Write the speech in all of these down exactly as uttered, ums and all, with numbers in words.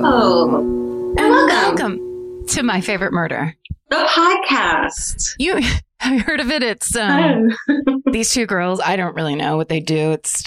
Hello. And welcome. Welcome to My Favorite Murder. The podcast. You have you heard of it? It's um, these two girls. I don't really know what they do. It's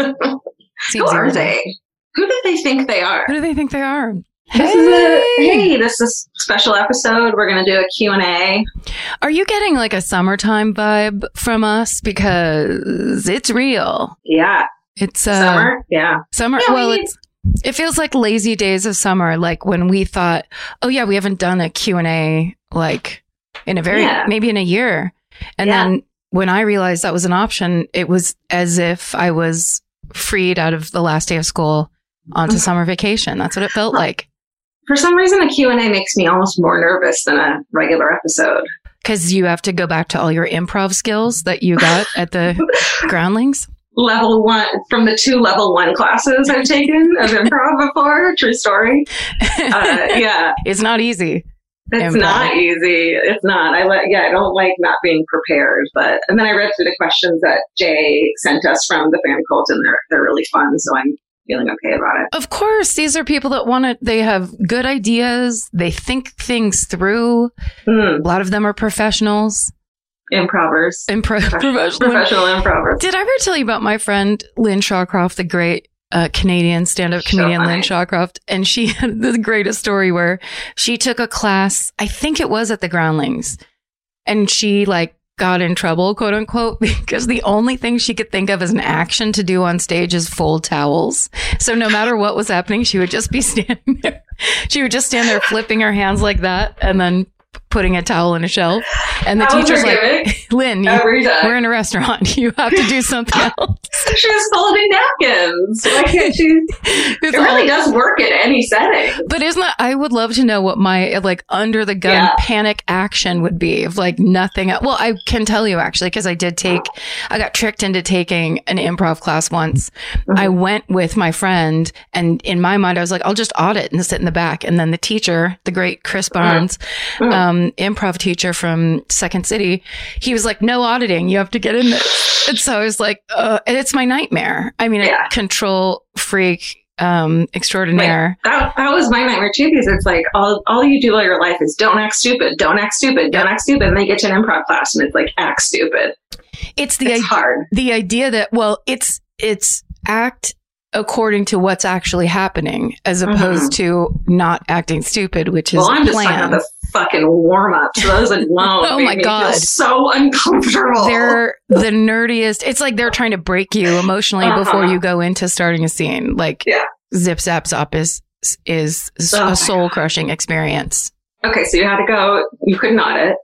Who are they? Who do they think they are? Who do they think they are? This hey. is a, hey, this is a special episode. We're going to do a Q and A. Are you getting like a summertime vibe from us? Because it's real. Yeah. It's uh, summer. Yeah. Summer. Yeah, well, we it's it feels like lazy days of summer. Like when we thought, oh yeah, we haven't done a Q and A like in a very Yeah. maybe in a year. And Yeah. then when I realized that was an option, it was as if I was freed out of the last day of school onto summer vacation. That's what it felt like. For some reason, a Q and A makes me almost more nervous than a regular episode. Because you have to go back to all your improv skills that you got at the Groundlings. Level one, from the two level one classes I've taken of improv before. True story. Uh, yeah. It's not easy. It's Improv. not easy. It's not. I like. Yeah, I don't like not being prepared. But and then I read through the questions that Jay sent us from the fan cult, and they're they're really fun. So I'm feeling okay about it. Of course, these are people that want to, they have good ideas. They think things through. Mm. A lot of them are professionals. Improvers. Impro- Professional, professional. professional improvers. Did I ever tell you about my friend Lynn Shawcroft, the great uh, Canadian stand-up So comedian funny. Lynn Shawcroft? And she had the greatest story where she took a class, I think it was at the Groundlings, and she like got in trouble, quote unquote, because the only thing she could think of as an action to do on stage is fold towels. So no matter what was happening, she would just be standing there. She would just stand there flipping her hands like that and then putting a towel in a shelf. And the That was teacher's her like, gimmick Lynn, you, every time. we're in a restaurant. You have to do something else. She's folding napkins. Why can't she? It's It really all- does work in any setting. But isn't that, I would love to know what my like under the gun Yeah. panic action would be if like nothing. Well, I can tell you actually, because I did take, I got tricked into taking an improv class once. Mhm. I went with my friend, and in my mind, I was like, I'll just audit and sit in the back. And then the teacher, the great Chris Barnes, Mhm. um, improv teacher from Second City, he was like, no auditing. You have to get in there. And so I was like, uh, and it's my nightmare. I mean, Yeah. a control freak, um, extraordinaire. That, that was my nightmare too, because it's like all all you do all your life is don't act stupid, don't act stupid, don't act stupid, and then you get to an improv class and it's like act stupid. It's the It's idea, hard. the idea that, well, it's, it's act according to what's actually happening as opposed to not acting stupid, which is Well, I'm the just talking plan. about the fucking warm ups. Those alone Oh made my me God. feel so uncomfortable. They're the nerdiest. It's like they're trying to break you emotionally Uh-huh. before you go into starting a scene. Like Yeah. Zip Zap Zop is, is Oh my a soul crushing experience. Okay, so you had to go. You could not it.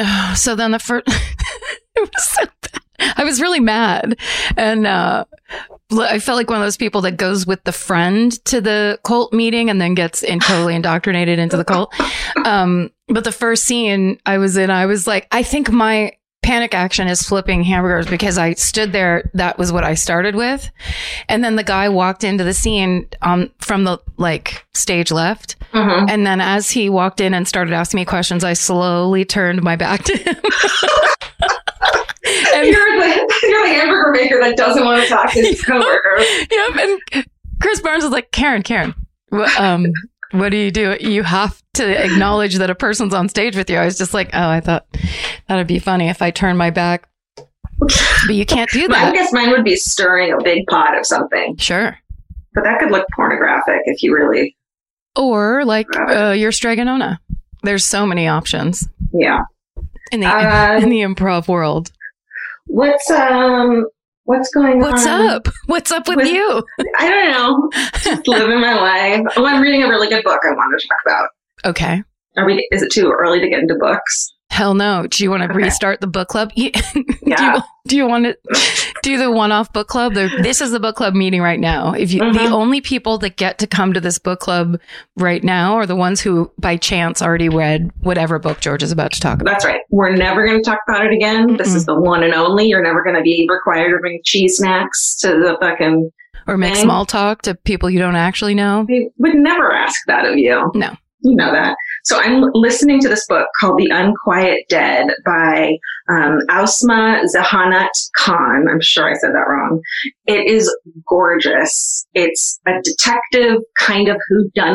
So then the first, it was so bad. I was really mad. And, uh, I felt like one of those people that goes with the friend to the cult meeting and then gets in totally indoctrinated into the cult. Um, but the first scene I was in, I was like, I think my panic action is flipping hamburgers because I stood there. That was what I started with. And then the guy walked into the scene, um, from the like stage left. Mhm. And then as he walked in and started asking me questions, I slowly turned my back to him. And You're the you're the hamburger maker that doesn't want to talk to his coworker. Yep. And Chris Barnes was like, Karen, Karen, what, um, what do you do? You have to acknowledge that a person's on stage with you. I was just like, oh, I thought that'd be funny if I turned my back. But you can't do I that. guess mine would be stirring a big pot of something, Sure. but that could look pornographic if you really. Or like uh, your Stregonona. There's so many options Yeah. in the Uh, in the improv world. What's um what's going What's on? up? What's up with, with- you? I don't know. Just living my life. Oh, I'm reading a really good book I wanted to talk about. Okay. Are we? Is it too early to get into books? Hell no. Do you want to Okay. restart the book club? You- do, Yeah. you, do you want to do the one-off book club? The, this is the book club meeting right now. If you, the Mhm. only people that get to come to this book club right now are the ones who, by chance, already read whatever book George is about to talk about. That's right. We're never going to talk about it again. This Mm-mm. is the one and only. You're never going to be required to bring cheese snacks to the fucking. Or make thing. small talk to people you don't actually know. We would never ask that of you. No. You know that. So I'm listening to this book called The Unquiet Dead by um, Ausma Zahanat Khan. I'm sure I said that wrong. It is gorgeous. It's a detective kind of whodunit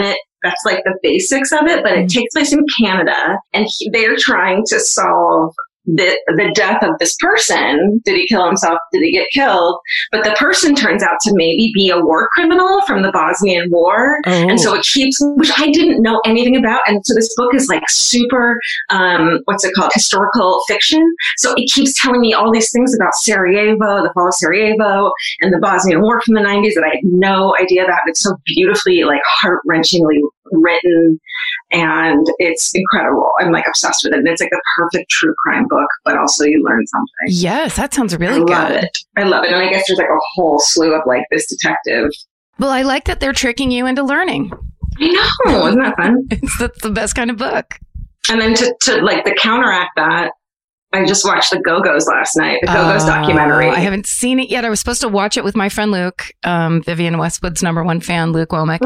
that's like the basics of it, but it takes place in Canada, and he, they're trying to solve the the death of this person. Did he kill himself? Did he get killed? But the person turns out to maybe be a war criminal from the Bosnian War. Oh. And so it keeps, which I didn't know anything about. And so this book is like super, um, what's it called? Historical fiction. So it keeps telling me all these things about Sarajevo, the fall of Sarajevo, and the Bosnian War from the nineties that I had no idea about. It's so beautifully, like, heart-wrenchingly written, and it's incredible. I'm like obsessed with it. And it's like the perfect true crime book, but also you learn something. Yes, that sounds really I good. love it. I love it. And I guess there's like a whole slew of like this detective. Well, I like that they're tricking you into learning. I know. Isn't that fun? It's, that's the best kind of book. And then to, to like to counteract that, I just watched the Go-Go's last night, the Go-Go's uh, documentary. I haven't seen it yet. I was supposed to watch it with my friend Luke, um, Vivian Westwood's number one fan, Luke Womack.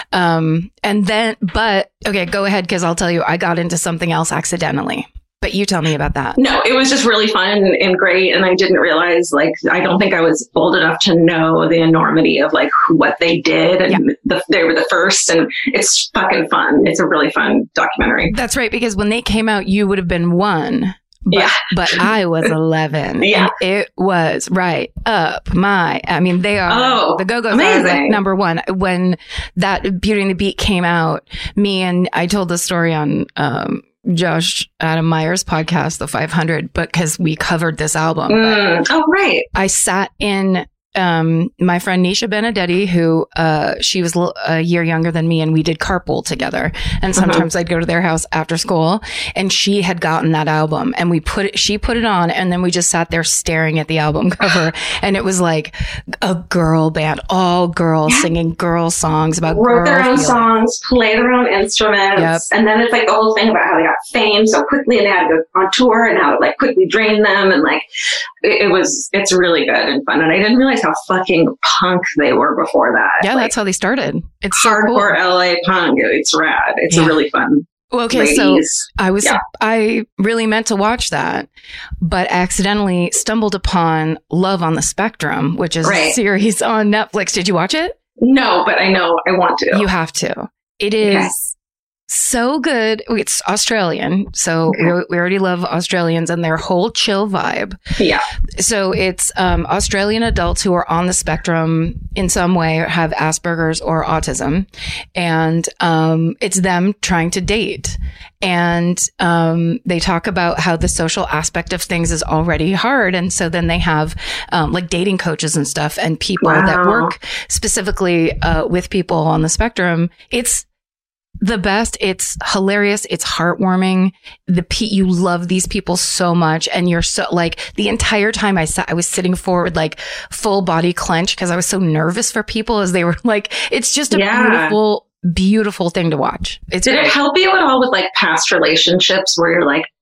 Um, and then, but, okay, go ahead, because I'll tell you, I got into something else accidentally. But you tell me about that. No, it was just really fun and, and great. And I didn't realize, like, I don't think I was old enough to know the enormity of, like, what they did. And yeah. the, they were the first. And it's fucking fun. It's a really fun documentary. That's right. Because when they came out, you would have been one. But, yeah. but I was eleven. Yeah. And it was right up my, I mean, they are, oh, the Go-Go's are like number one. When that Beauty and the Beat came out, me and I told the story on, um, Josh Adam Meyer's podcast, The five hundred, but because we covered this album. Mm. Oh, right. I sat in um, my friend Nisha Benedetti, who uh, she was a year younger than me, and we did carpool together. And sometimes uh-huh. I'd go to their house after school, and she had gotten that album, and we put it, she put it on, and then we just sat there staring at the album cover, and it was like a girl band, all girls singing girl songs about wrote their own feeling. songs, play their own instruments, yep. and then it's like the whole thing about how they got fame so quickly, and they had to go on tour, and how it like quickly drained them, and like it, it was, it's really good and fun, and I didn't realize how fucking punk they were before that. Yeah, like, that's how they started. It's hardcore so cool. L A punk. It's rad. It's yeah. a really fun. Well, okay, ladies. so I was yeah. I really meant to watch that, but accidentally stumbled upon Love on the Spectrum, which is right. a series on Netflix. Did you watch it? No, but I know I want to. You have to. It is okay. so good. It's Australian, so okay. we, we already love Australians and their whole chill vibe. Yeah. So it's um, Australian adults who are on the spectrum in some way, or have Asperger's or autism, and um, it's them trying to date. And um, they talk about how the social aspect of things is already hard, and so then they have um, like dating coaches and stuff, and people wow. that work specifically uh, with people on the spectrum. It's the best. It's hilarious. It's heartwarming. The pe- you love these people so much, and you're so like the entire time I sat, I was sitting forward, like full body clench, because I was so nervous for people as they were like. It's just a yeah. beautiful, beautiful thing to watch. It's Did great. It help you at all with like past relationships where you're like,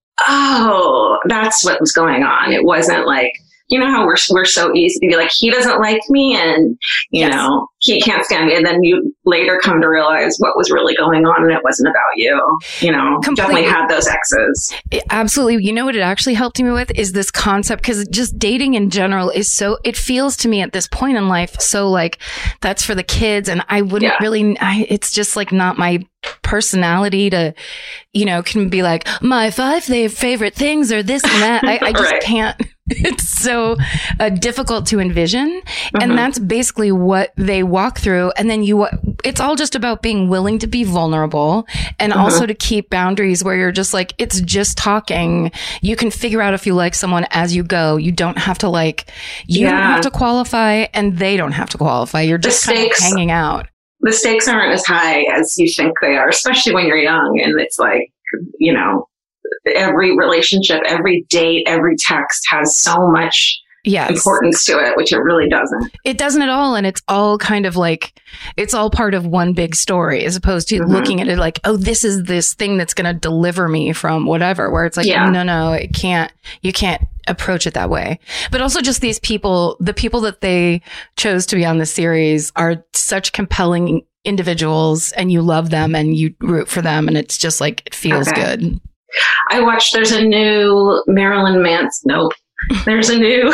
oh, that's what was going on? It wasn't like, you know how we're we're so easy to be like, he doesn't like me, and you yes. know he can't stand me, and then you later come to realize what was really going on, and it wasn't about you. You know, Completely. Definitely had those exes. It, absolutely. You know what it actually helped me with is this concept, because just dating in general is so. It feels to me at this point in life so like that's for the kids, and I wouldn't yeah. really. I, it's just like not my personality to, you know, can be like my five favorite things or this and that. I, I just right. can't. It's so uh, difficult to envision. Mm-hmm. And that's basically what they walk through. And then you, it's all just about being willing to be vulnerable, and mm-hmm. also to keep boundaries where you're just like, it's just talking. You can figure out if you like someone as you go. You don't have to like, you yeah. don't have to qualify, and they don't have to qualify. You're just kind of hanging out. The stakes aren't as high as you think they are, especially when you're young. And it's like, you know, every relationship, every date, every text has so much yes. importance to it, which it really doesn't. It doesn't at all. And it's all kind of like, it's all part of one big story, as opposed to mm-hmm. looking at it like, oh, this is this thing that's going to deliver me from whatever, where it's like, yeah. no, no, it can't, you can't approach it that way. But also just these people, the people that they chose to be on the series are such compelling individuals, and you love them and you root for them. And it's just like, it feels okay. good. I watched, there's a new Marilyn Manson. Nope. There's a new,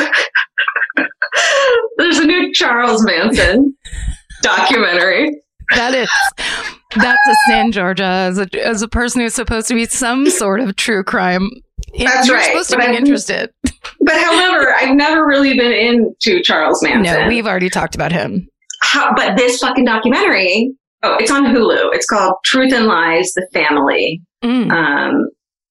there's a new Charles Manson documentary. That is, That's a sin, Georgia. As a, as a person who's supposed to be some sort of true crime, That's you're right. supposed to But be I've- interested. But however, I've never really been into Charles Manson. No, we've already talked about him. How, but this fucking documentary, oh, it's on Hulu. It's called Truth and Lies, The Family. Mm. Um,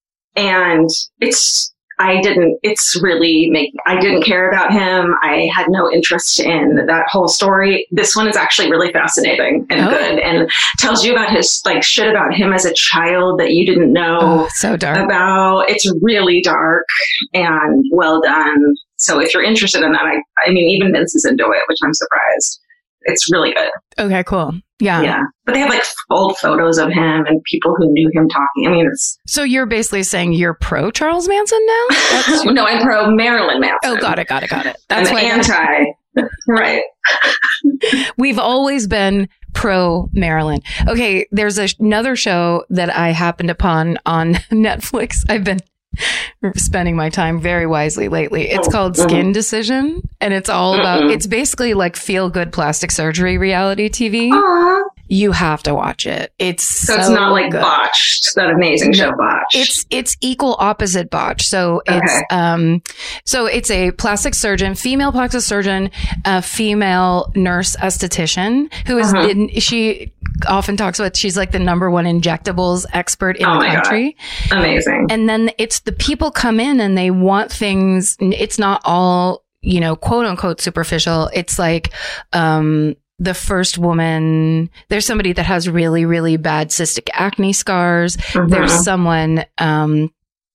and it's, I didn't, it's really make, I didn't care about him. I had no interest in that whole story. This one is actually really fascinating and Oh. good and tells you about his, like, shit about him as a child that you didn't know Oh, so dark. about. It's really dark and well done. So if you're interested in that, I, I mean, even Vince is into it, which I'm surprised. It's really good. Okay, cool. Yeah. Yeah. But they have like old photos of him and people who knew him talking. I mean, it's. So you're basically saying you're pro Charles Manson now? That's No, I'm pro Marilyn Manson. oh, got it, got it, got it. That's I'm why anti. Right. we've always been pro Marilyn. Okay, there's a, another show that I happened upon on Netflix. I've been spending my time very wisely lately. It's called Skin Decision, and it's all about, Mm-mm. it's basically like feel good plastic surgery reality T V. Aww. You have to watch it. It's So, so it's not like good. Botched, that amazing show No, Botched. It's it's equal opposite botch. So it's Okay. um so it's a plastic surgeon, female plastic surgeon, a female nurse esthetician who is Uh-huh. in, she often talks about she's like the number one injectables expert in Oh the my God. country. amazing. And then it's the people come in and they want things. It's not all, you know, quote unquote superficial. It's like, um, the first woman, there's somebody that has really, really bad cystic acne scars. Mhm. There's someone, um,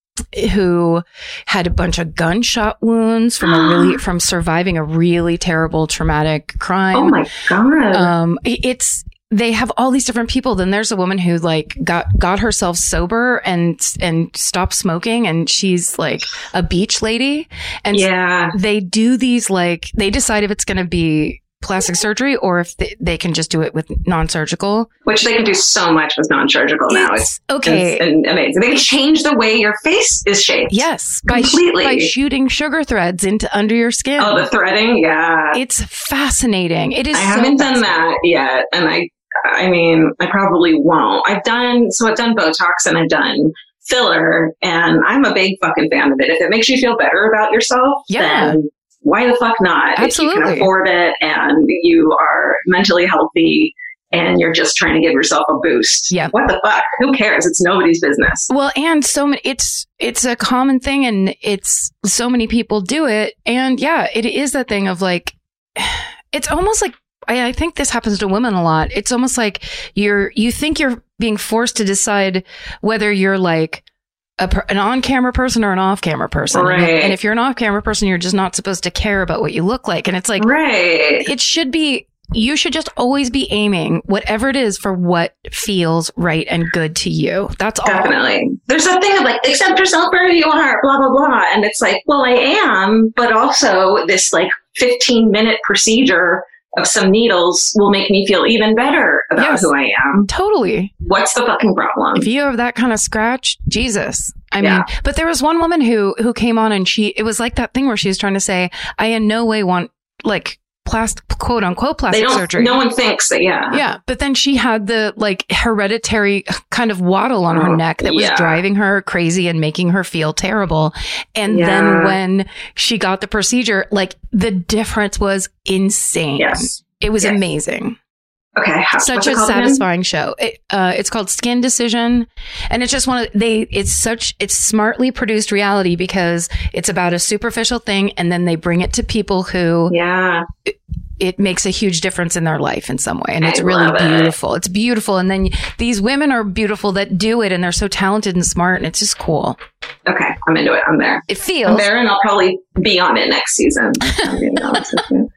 who had a bunch of gunshot wounds from a really, from surviving a really terrible traumatic crime. Oh my God. Um, it- it's, they have all these different people. Then there's a woman who like got, got herself sober and, and stopped smoking. And she's like a beach lady. And yeah. they do these, like, they decide if it's going to be plastic surgery or if they, they can just do it with non-surgical. Which they can do so much with non-surgical now. It's, okay. it's an- amazing. They can change the way your face is shaped. Yes. By, sh- Completely. by shooting sugar threads into under your skin. Oh, the threading? Yeah. It's fascinating. It is. I so haven't done fascinating. that yet. And I, I mean, I probably won't. I've done, so I've done Botox and I've done filler, and I'm a big fucking fan of it. If it makes you feel better about yourself, Yeah. then why the fuck not? If you Absolutely. can afford it and you are mentally healthy and you're just trying to give yourself a boost. Yeah. What the fuck? Who cares? It's nobody's business. Well, and so many, it's, it's a common thing and it's so many people do it. And yeah, it is that thing of like, it's almost like, I, I think this happens to women a lot. It's almost like you're, you think you're being forced to decide whether you're like a, per- an on-camera person or an off-camera person. Right. And if you're an off-camera person, you're just not supposed to care about what you look like. And it's like, Right. it should be, you should just always be aiming whatever it is for what feels right and good to you. That's all. Definitely. There's a thing of like, accept yourself for who you are, blah, blah, blah. And it's like, well, I am, but also this like fifteen minute procedure of some needles will make me feel even better about Yes. who I am. Totally. What's the fucking problem? If you have that kind of scratch, Jesus. I Yeah. mean, but there was one woman who, who came on and she, it was like that thing where she was trying to say, I in no way want like plastic, quote unquote, They plastic don't, surgery. no one thinks that, yeah. Yeah. But then she had the like hereditary kind of waddle on her Oh, neck that was yeah. driving her crazy and making her feel terrible. And Yeah. then when she got the procedure, like the difference was insane. Yes. It was Yes. amazing. Okay. How, Such what's a it called again? satisfying show. It, uh, it's called Skin Decision, and it's just one of they. It's such it's smartly produced reality because it's about a superficial thing, and then they bring it to people who Yeah. it makes a huge difference in their life in some way, and it's I really love it. beautiful. It's beautiful, and then these women are beautiful that do it, and they're so talented and smart, and it's just cool. Okay. I'm into it. I'm there. It I'm feels there, and I'll probably be on it next season. I'm being honest with you.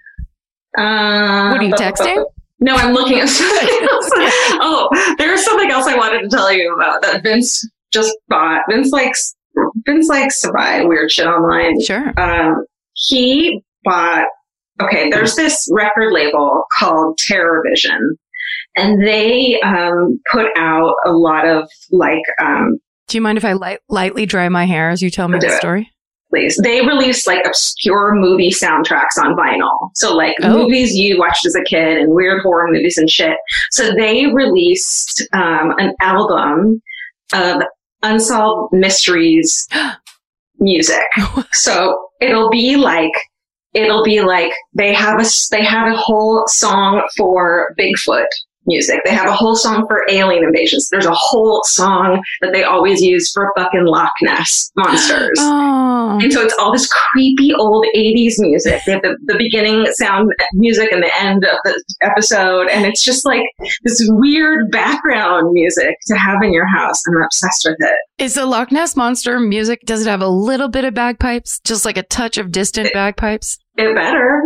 Uh, What are you bu- bu- texting? bu- No, I'm looking at something else. Oh, there's something else I wanted to tell you about that Vince just bought. Vince likes Vince likes to buy weird shit online. sure. Um, he bought. Okay, there's this record label called Terror Vision, and they um, put out a lot of like. Um, Do you mind if I light, lightly dry my hair as you tell me Do the it. story? release. They release like obscure movie soundtracks on vinyl. So like Oh. movies you watched as a kid and weird horror movies and shit. So they released um, an album of Unsolved Mysteries music. So it'll be like, it'll be like they have a, they have a whole song for Bigfoot music. They have a whole song for alien invasions. There's a whole song that they always use for fucking Loch Ness monsters. Oh. And so it's all this creepy old eighties music. They have the, the beginning sound music and the end of the episode. And it's just like this weird background music to have in your house. I'm obsessed with it. Is the Loch Ness Monster music, does it have a little bit of bagpipes? Just like a touch of distant It- bagpipes? It better.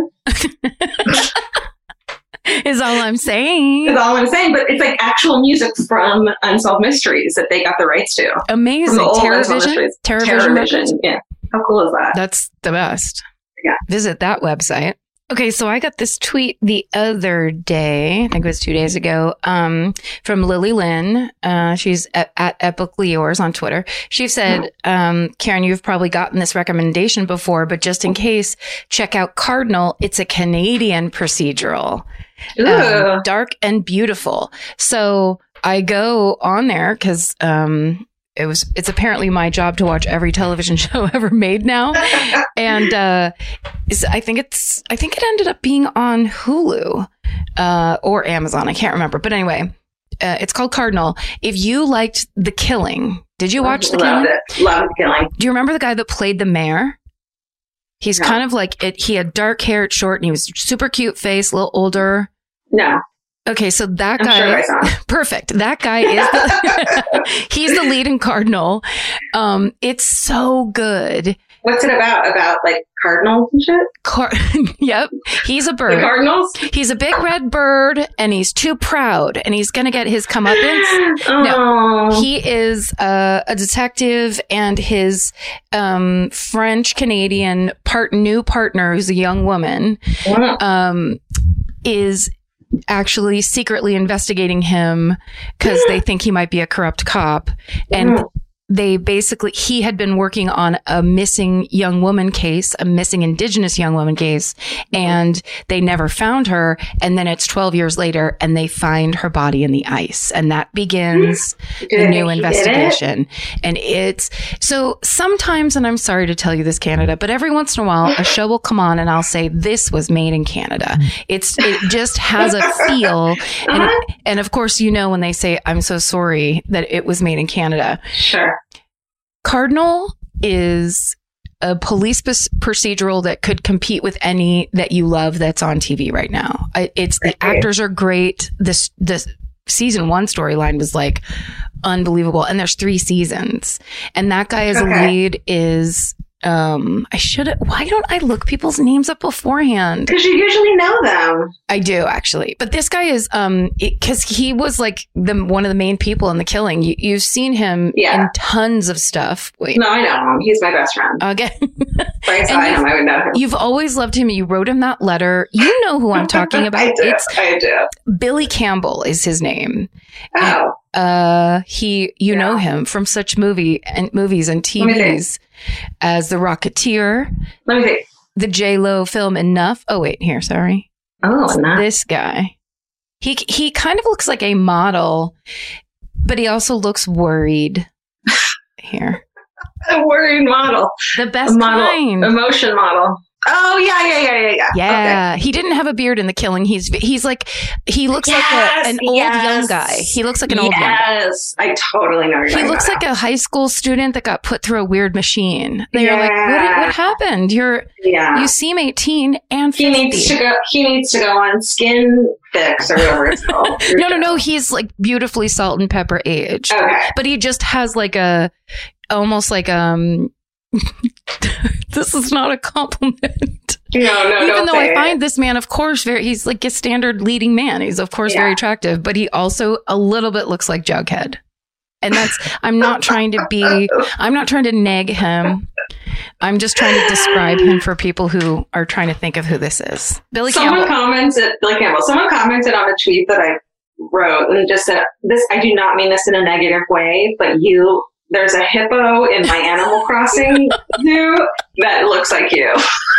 Is all I'm saying. That's all I'm saying. But it's like actual music from Unsolved Mysteries that they got the rights to. Amazing. From the old Unsolved TerraVision? Mysteries. TerraVision TerraVision. Records? Yeah. How cool is that? That's the best. Yeah. Visit that website. Okay, so I got this tweet the other day, I think it was two days ago, um, from Lily Lynn. Uh, she's at, at Epically Yours on Twitter. She said, um, Karen, you've probably gotten this recommendation before, but just in case, check out Cardinal. It's a Canadian procedural. Ooh. Um, dark and beautiful. So I go on there because um, it was it's apparently my job to watch every television show ever made now, and uh, is, I think it's I think it ended up being on Hulu uh, or Amazon. I can't remember, but anyway, uh, it's called Cardinal. If you liked The Killing, did you watch The Loved Killing? it. Loved The Killing. Do you remember the guy that played the mayor? He's No. kind of like it. He had dark hair, short, and he was super cute face, a little older. No. Okay, so that I'm guy, sure I saw him. perfect. That guy is the, he's the lead in Cardinal. Um, it's so good. What's it about? About like cardinals and shit? Car- yep, he's a The bird. cardinals? He's a big red bird, and he's too proud, and he's gonna get his comeuppance. Oh. He is uh, a detective, and his um, French Canadian part new partner, who's a young woman, um, is actually secretly investigating him because they think he might be a corrupt cop. And Mm. they basically, he had been working on a missing young woman case, a missing Indigenous young woman case, and they never found her. And then it's twelve years later and they find her body in the ice. And that begins Did the they new make you get it? investigation. And it's so sometimes, and I'm sorry to tell you this, Canada, but every once in a while a show will come on and I'll say, this was made in Canada. It's, it just has a feel. And, Uh-huh. and of course, you know, when they say, I'm so sorry that it was made in Canada. Sure. Cardinal is a police pos- procedural that could compete with any that you love that's on T V right now. I, it's the Right. actors are great. This this season one storyline was like unbelievable, and there's three seasons. And that guy as a Okay. lead is um I should why don't I look people's names up beforehand? Because you usually know them. I do actually, but this guy is um because he was like the one of the main people in The Killing. You, you've seen him Yeah. in tons of stuff. Wait, No, I know him. He's my best friend. again, If I saw and him, I would know him. you've always loved him. You wrote him that letter. You know who I'm talking about. I do. It's I do. Billy Campbell is his name. Oh. Uh, he you Yeah. know him from such movie and movies and T Let me see. Vs as The Rocketeer, Let me see. the J Lo film Enough. Oh wait, here, sorry. Oh, not. This guy. He he kind of looks like a model, but he also looks worried. Here, A worried model. the A best model. kind. Emotion model. Oh, yeah, yeah, yeah, yeah, yeah. Yeah, he didn't have a beard in The Killing. He's he's like he looks Yes, like a, an old yes. young guy. He looks like an Okay. old young guy. Yes. I totally know. He looks like a high school student that got put through a weird machine. They're like, what, Yeah. what happened? You're Yeah. you seem eighteen and He fifty. needs to go. He needs to go on Skin Fix or whatever it's called. no, no, no. He's like beautifully salt and pepper aged, Okay. but he just has like a almost like um. This is not a compliment. No, no. Even don't though say I it. find this man, of course, very he's like a standard leading man. He's of course Yeah. very attractive, but he also a little bit looks like Jughead. And that's I'm not trying to be I'm not trying to nag him. I'm just trying to describe him for people who are trying to think of who this is. Billy Someone Campbell. commented, Billy Campbell. Someone commented on a tweet that I wrote and just said, "This I do not mean this in a negative way, but you there's a hippo in my Animal Crossing zoo that looks like you.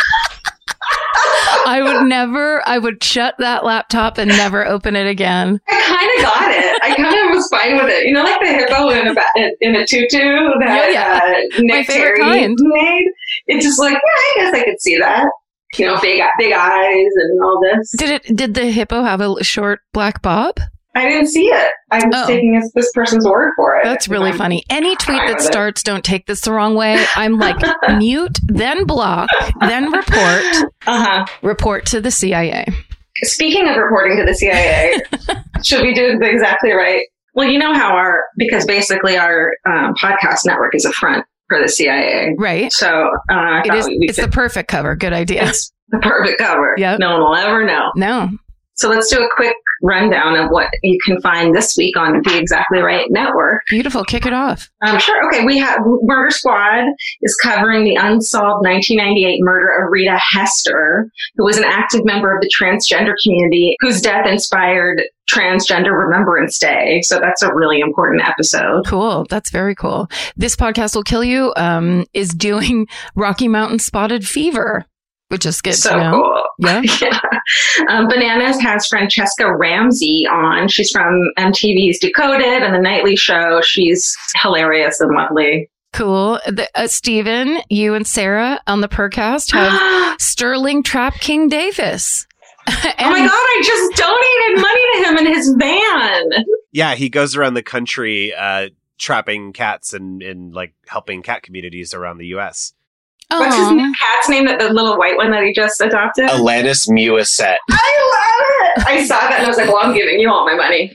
I would never, I would shut that laptop and never open it again. I kind of got it. I kind of was fine with it. You know, like the hippo in a, ba- in a tutu that yeah, yeah. Uh, Nick Terry kind. made. It's just like, yeah, I guess I could see that. You know, big big eyes and all this. Did it? Did the hippo have a short black bob? I didn't see it. I was Oh. taking this, this person's word for it. That's really I'm funny. Any tweet fine that with it. starts, don't take this the wrong way. I'm like, mute, then block, then report, Uh-huh. report to the C I A. Speaking of reporting to the C I A, should we do it exactly right? Well, you know how our, because basically our um, podcast network is a front for the C I A. Right. So uh, I It thought is, we it's could, the perfect cover. Good idea. it's the perfect cover. Yep. No one will ever know. No. So let's do a quick rundown of what you can find this week on the Exactly Right Network. Beautiful. Kick it off. Um, sure. Okay. We have Murder Squad is covering the unsolved nineteen ninety-eight murder of Rita Hester, who was an active member of the transgender community whose death inspired Transgender Remembrance Day. So that's a really important episode. Cool. That's very cool. This podcast will kill you. Um, is doing Rocky Mountain Spotted Fever, which is good So to know. cool. Yeah. Yeah. Um, Bananas has Francesca Ramsey on. She's from M T V's Decoded and The Nightly Show. She's hilarious and lovely. Cool. The, uh, Steven, you and Sarah on the Percast have Sterling Trap King Davis. Oh my God, I just donated money to him in his van. Yeah, he goes around the country uh, trapping cats and, and like helping cat communities around the U S. What's his name? Cat's name? That the little white one that he just adopted? Alanis Muissette. I love it. I saw that and I was like, well, I'm giving you all my money.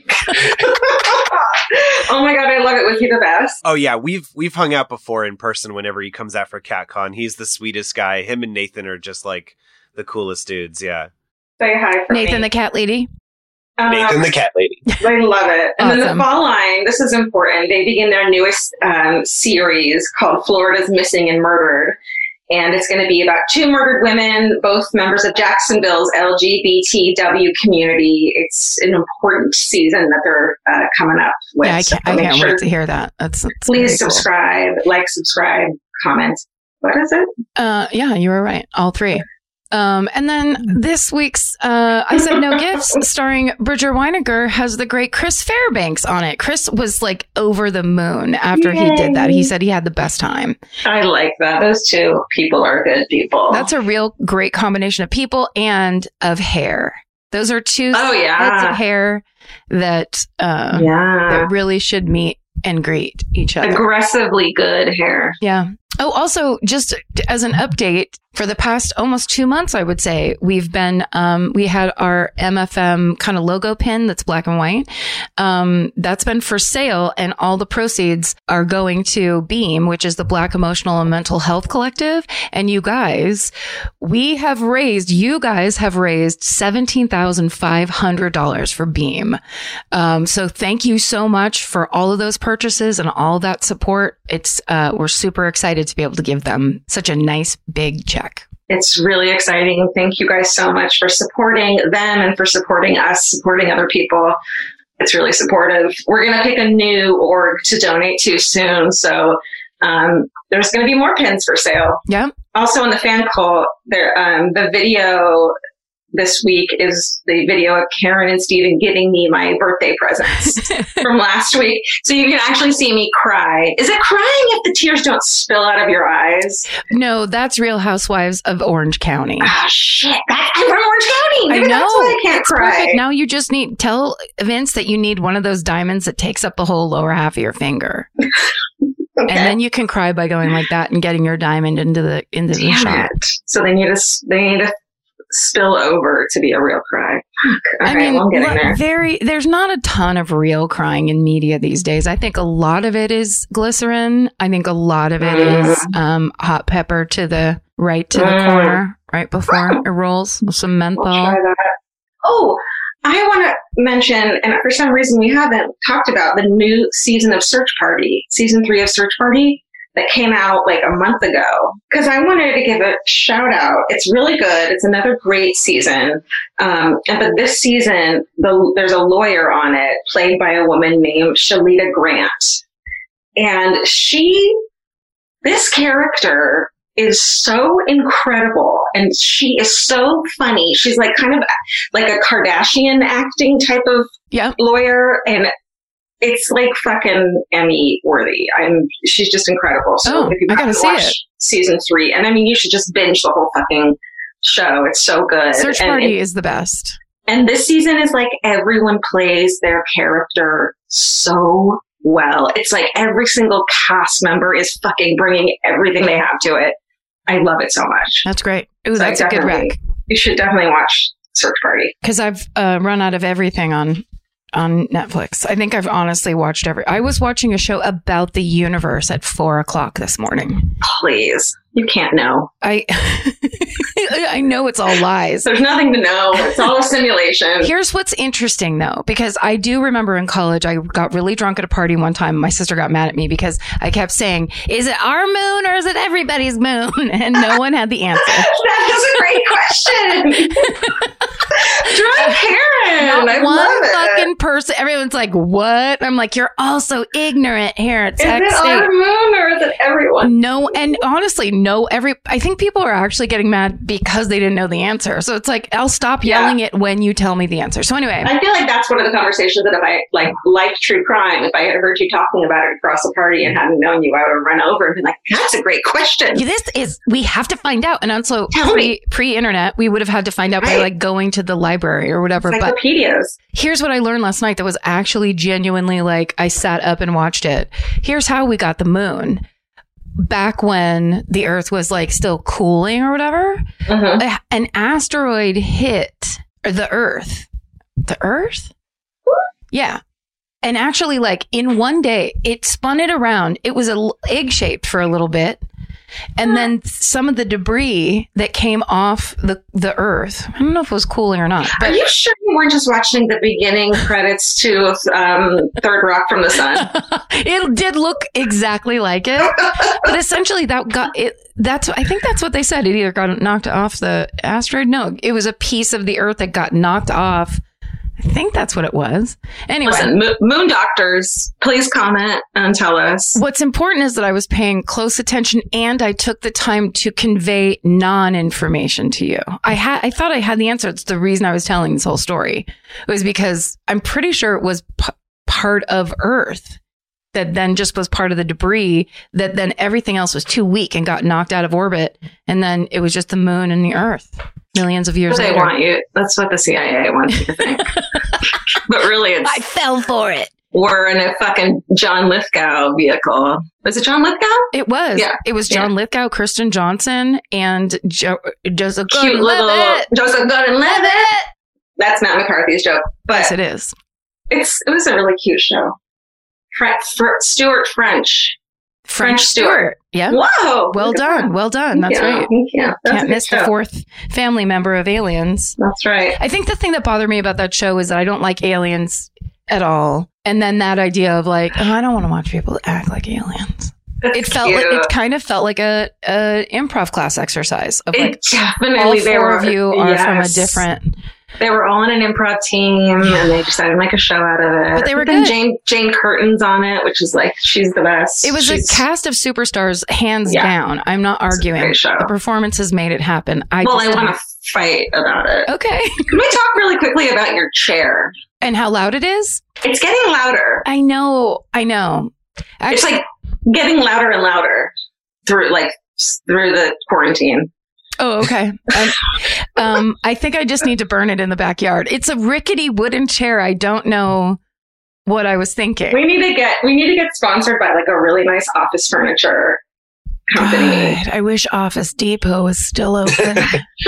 Oh my God, I love it. Was he the best? Oh yeah, we've we've hung out before in person whenever he comes out for CatCon. He's the sweetest guy. Him and Nathan are just like the coolest dudes, yeah. Say hi for Nathan me. the cat lady. Um, Nathan the cat lady. I love it. And then Awesome. the fall line, this is important. They begin their newest um, series called Florida's Missing and Murdered. And it's going to be about two murdered women, both members of Jacksonville's L G B T W community. It's an important season that they're uh, coming up with. Yeah, I So can't, I make can't sure- wait to hear that. That's, that's Please very cool. subscribe, like, subscribe, comment. What is it? Uh, yeah, you were right. All three. Um, and then this week's uh, I Said No Gifts, starring Bridger Weiniger, has the great Chris Fairbanks on it. Chris was like over the moon after he did that. He said he had the best time. I like that. Those two people are good people. That's a real great combination of people and of hair. Those are two Oh, yeah. heads of hair that uh, yeah. that really should meet and greet each other. Aggressively good hair. Yeah. Oh, also, just as an update, for the past almost two months, I would say, we've been, um, we had our M F M kind of logo pin that's black and white. Um, that's been for sale, and all the proceeds are going to BEAM, which is the Black Emotional and Mental Health Collective. And you guys, we have raised, you guys have raised seventeen thousand five hundred dollars for BEAM. Um, so thank you so much for all of those purchases and all that support. It's, uh, we're super excited to be able to give them such a nice big check. It's really exciting. Thank you guys so much for supporting them and for supporting us, supporting other people. It's really supportive. We're going to pick a new org to donate to soon. So um, there's going to be more pins for sale. Yeah. Also in the fan cult, there, um, the video this week is the video of Karen and Steven giving me my birthday presents from last week. So you can actually see me cry. Is it crying if the tears don't spill out of your eyes? No, that's Real Housewives of Orange County. Oh, shit. That, I'm from Orange County. I Maybe know. That's why I can't It's cry. perfect. Now you just need, tell Vince that you need one of those diamonds that takes up the whole lower half of your finger. Okay. And then you can cry by going like that and getting your diamond into the, into the Damn shot. it. So they need to, s- they need to spill over to be a real cry. Fuck. All I right, mean, well, I'm getting lo- there. very, there's not a ton of real crying in media these days. I think a lot of it is glycerin. I think a lot of it Mm. is um, hot pepper to the right to the Mm. corner, right before it rolls with some I'll menthol. try that. Oh, I want to mention, and for some reason we haven't talked about the new season of Search Party, season three of Search Party that came out like a month ago. Because I wanted to give a shout out. It's really good. It's another great season. Um, and but this season, the, there's a lawyer on it, played by a woman named Shalita Grant. And she, this character is so incredible, and she is so funny. She's like kind of like a Kardashian acting type of Yeah. lawyer, and it's like fucking Emmy worthy. I'm she's just incredible. So Oh, if you I gotta haven't see watched it. season three, and I mean, you should just binge the whole fucking show. It's so good. Search and, Party and, is the best. and this season is like everyone plays their character so well. It's like every single cast member is fucking bringing everything they have to it. I love it so much. That's great. Ooh, So that's a good definitely- rec. You should definitely watch Search Party. Because I've uh, run out of everything on on Netflix. I think I've honestly watched every. I was watching a show about the universe at four o'clock this morning. Please. You can't know. I I know it's all lies. There's nothing to know. It's all a simulation. Here's what's interesting though, because I do remember in college, I got really drunk at a party one time. My sister got mad at me because I kept saying, is it our moon or is it everybody's moon? And no one had the answer. That is a great question. Drunk Karen. Not I one love it. fucking person. Everyone's like, what? I'm like, you're all so ignorant here at Is Sex it State. our moon or is it everyone? No, and honestly, no, every, I think people are actually getting mad because they didn't know the answer. So it's like, I'll stop Yeah. yelling it when you tell me the answer. So anyway, I feel like that's one of the conversations that if I like liked true crime, if I had heard you talking about it across the party and hadn't known you, I would have run over and been like, that's a great question. this is, we have to find out. And also Tell pre, me. pre-internet, we would have had to find out by Right. like going to the library or whatever. But Encyclopedias. here's what I learned last night that was actually genuinely like, I sat up and watched it. Here's how we got the moon. Back when the earth was like still cooling or whatever, Mhm. a- an asteroid hit the earth. The earth? Yeah. And actually, like in one day, it spun it around. It was a egg shaped for a little bit. And then some of the debris that came off the, the earth, I don't know if it was cooling or not, Are but you sure you weren't just watching the beginning credits to um, Third Rock from the Sun? it did look exactly like it. But essentially, that got it. That's, I think that's what they said. It either got knocked off the asteroid. No, it was a piece of the earth that got knocked off. I think that's what it was. Anyway. Listen, mo- moon doctors, please comment and tell us. What's important is that I was paying close attention and I took the time to convey non-information to you. I had, I thought I had the answer. It's the reason I was telling this whole story. It was because I'm pretty sure it was p- part of Earth that then just was part of the debris that then everything else was too weak and got knocked out of orbit. And then it was just the moon and the Earth millions of years They later. want you. That's what the C I A wants you to think. But really, it's I fell for it. we're in a fucking John Lithgow vehicle. Was it John Lithgow? It was. Yeah. It was John Lithgow, Kristen Johnson, and jo- Joseph Cute little Gordon-Levitt. Joseph Gordon-Levitt. That's Matt McCarthy's joke, but Yes, it is. it's it was a really cute show. Fre- Fr- Stuart French. French Stewart. Yeah. Whoa! Well look at done. that. Well done. That's Yeah, right. Yeah, that's a Can't good miss the show. fourth family member of Aliens. That's right. I think the thing that bothered me about that show is that I don't like aliens at all. And then that idea of like, oh, I don't want to watch people that act like aliens. That's It felt cute. like it kind of felt like a, a improv class exercise of like It definitely. all they four were, of you are from a yes. different. They were all on an improv team, and they decided to make a show out of it. But they were then good. Jane Jane Curtin's on it, which is like she's the best. It was She's- a cast of superstars, hands Yeah. down. I'm not It's a arguing. great show. The performances made it happen. I Well, I just want to fight about it. Okay. Can we talk really quickly about your chair? And how loud it is? It's getting louder. I know. I know. Actually, It's like getting louder and louder through like s- through the quarantine. oh, okay. Um, um, I think I just need to burn it in the backyard. It's a rickety wooden chair. I don't know what I was thinking. We need to get we need to get sponsored by like a really nice office furniture company. God, I wish Office Depot was still open.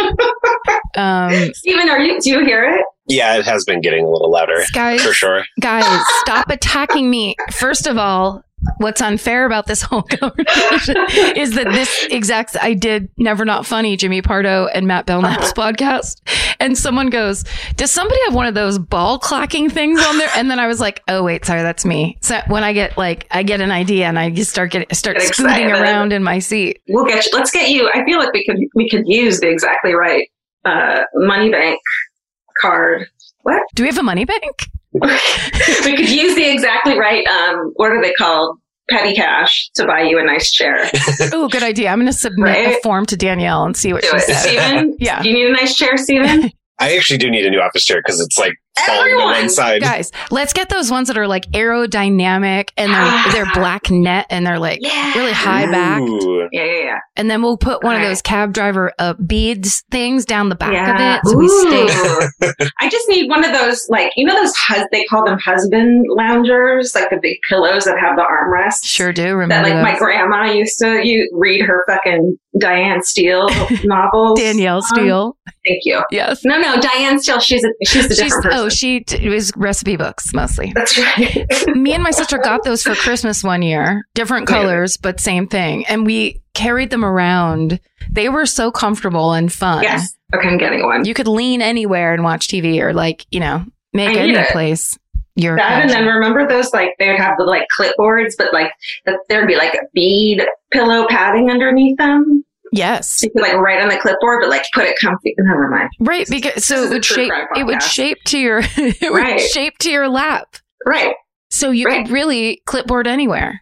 um, Steven, are you do you hear it? Yeah, it has been getting a little louder guys, for sure. guys, stop attacking me. First of all, what's unfair about this whole conversation is that this exact, I did Never Not Funny, Jimmy Pardo and Matt Belknap's podcast. And someone goes, does somebody have one of those ball clacking things on there? And then I was like, oh, wait, sorry, that's me. So when I get like, I get an idea and I just start getting, start Get scooting excited. around in my seat. We'll get you, let's get you. I feel like we could we could use the exactly right uh, money bank card. What? Do we have a money bank? We could use the exactly right. Um, what are they called? petty cash to buy you a nice chair. Oh, good idea. I'm going to submit Right? a form to Danielle and see what Do she it. says. Steven? Yeah. Do you need a nice chair, Steven? I actually do need a new office chair because it's like falling to Everyone. one side. Guys, let's get those ones that are like aerodynamic and they're, they're black net and they're like Yeah. really high back. Ooh. Yeah, yeah, yeah. And then we'll put one of Right. those cab driver uh, beads things down the back Yeah. of it. So we stay. Ooh. I just need one of those, like, you know, those, hus- they call them husband loungers, like the big pillows that have the armrests. Sure do. That, Remember like, my those? grandma used to you read her fucking Diane Steele novels. Danielle on. Steele. Thank you. Yes. No, no, Diane Steele, she's a, she's a She's, different person. oh, she t- it was recipe books mostly. That's right. Me and my sister got those for Christmas one year, different Really? colors, but same thing. And we carried them around. They were so comfortable and fun. Yes. Okay, I'm getting one. You could lean anywhere and watch T V or like, you know, make I need any it. place your That and then casual. remember those, like, they would have the, like, clipboards, but, like, that there'd be, like, a bead pillow padding underneath them. Yes. So you could, like, write on the clipboard, but, like, put it comfy. Never mind. Right, because so This it is a would true shape crime it would podcast. shape to your it would Right. shape to your lap. Right. So you Right. could really clipboard anywhere.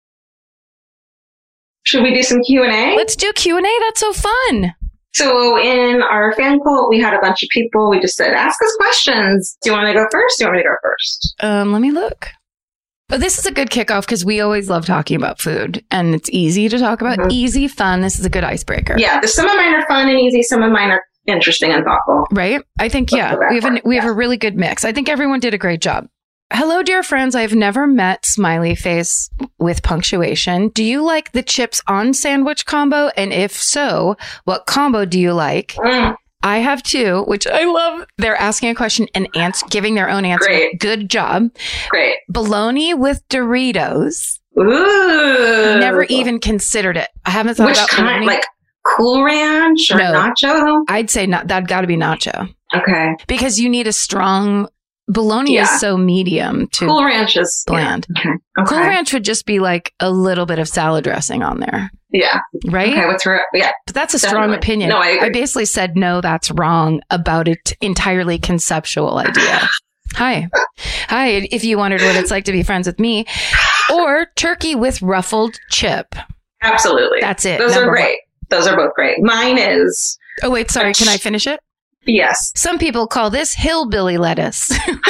Should we do some Q and A? Let's do Q and A. That's so fun. So in our fan cult, we had a bunch of people. We just said, ask us questions. Do you want to go first? Do you want me to go first? Um, let me look. Oh, this is a good kickoff because we always love talking about food and it's easy to talk about. Mhm. Easy, fun. This is a good icebreaker. Yeah, the, some of mine are fun and easy. Some of mine are interesting and thoughtful. Right? I think, Let's yeah, go back we have, for a, it. we have Yeah. a really good mix. I think everyone did a great job. Hello, dear friends. I've never met smiley face with punctuation. Do you like the chips on sandwich combo? And if so, what combo do you like? Mm, I have two, which I love. They're asking a question and ans- giving their own answer. Great. Good job. great. Bologna with Doritos. Ooh. Never even considered it. I haven't thought Which about kind? bologna. Like Cool Ranch or No. Nacho? I'd say not. That got to be nacho Okay. because you need a strong. Bologna Yeah. is so medium to Cool Ranch is bland. Yeah. Okay. Okay. Cool Ranch would just be like a little bit of salad dressing on there, Yeah. right? Okay. What's her? Yeah. But that's a strong Definitely. opinion. No, I agree. basically said no, that's wrong about an entirely conceptual idea. Hi. Hi, if you wondered what it's like to be friends with me. Or turkey with ruffled chip. Absolutely. That's it. Those Number are great. Those are both great. Mine is one. Oh, wait, sorry. Can I finish it? yes. Some people call this hillbilly lettuce.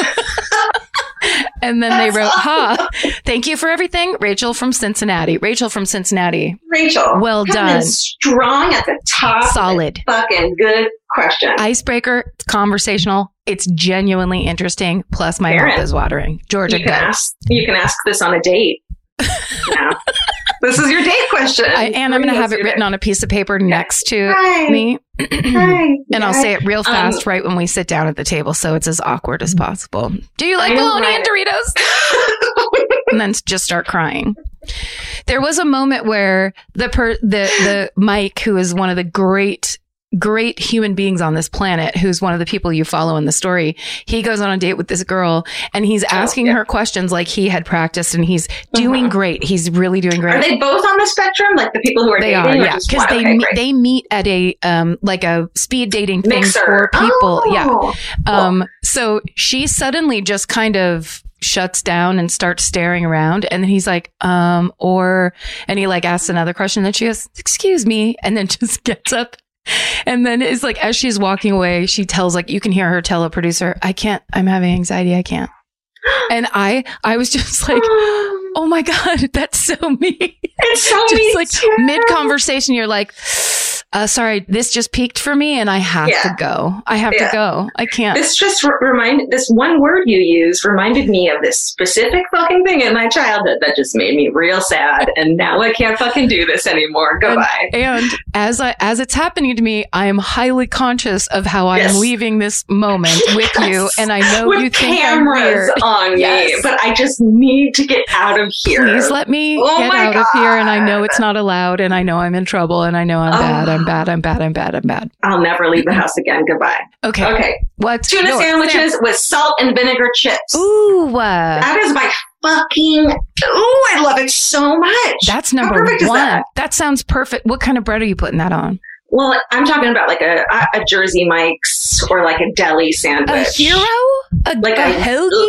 And then they wrote, ha, thank you for everything. Rachel from Cincinnati. Rachel from Cincinnati. Rachel. Well coming in done. Strong at the top. Solid. Fucking good question. Icebreaker. It's conversational. It's genuinely interesting. Plus, my Karen, mouth is watering. Georgia, you go. can ask. You can ask this on a date. Yeah. This is your date question. I, and I'm going to have it written on a piece of paper next to Hi. me. Hi. And I'll Yeah. say it real fast Um, right when we sit down at the table so it's as awkward as possible. Do you like I know, bologna right? and Doritos? And then just start crying. There was a moment where the per- the the Mike, who is one of the great great human beings on this planet, who's one of the people you follow in the story, he goes on a date with this girl and he's asking yeah. her questions like he had practiced and he's doing Mhm. great. He's really doing great. Are they both on the spectrum? Like the people who are They dating? are, or yeah, just because one? they Okay, meet, great. they meet at a um like a speed dating thing Mixer. for people. Yeah. Oh. Um. So she suddenly just kind of shuts down and starts staring around, and then he's like, um, or, and he like asks another question, and then she goes, "Excuse me," and then just gets up. And then it's like, as she's walking away, she tells, like, you can hear her tell a producer, I can't, I'm having anxiety. I can't. And I, I was just like, oh my God, that's so me. It's so Just me like too. mid conversation, you're like, uh, sorry, this just peaked for me and I have Yeah. to go. I have Yeah. to go. I can't. This just re- reminded, this one word you used reminded me of this specific fucking thing in my childhood that just made me real sad. And now I can't fucking do this anymore. Goodbye. And as I, as it's happening to me, I am highly conscious of how I Yes. am leaving this moment with you. Yes. And I know With you think I'm cameras weird. on Yes. me, but I just need to get out of here. Please let me Oh get my out of here. And I know God. it's not allowed. And I know I'm in trouble. And I know I'm Oh. bad. I'm bad. I'm bad. I'm bad. I'm bad. I'll never leave the house again. Goodbye. Okay. Okay. What's Tuna yours? sandwiches with salt and vinegar chips. Ooh. uh, That is my fucking. Ooh, I love it so much. that's How number perfect is one. that? That sounds perfect. What kind of bread are you putting that on? Well, I'm talking about like a, a Jersey Mike's or like a deli sandwich. A hero? A, Like a a- hoagie?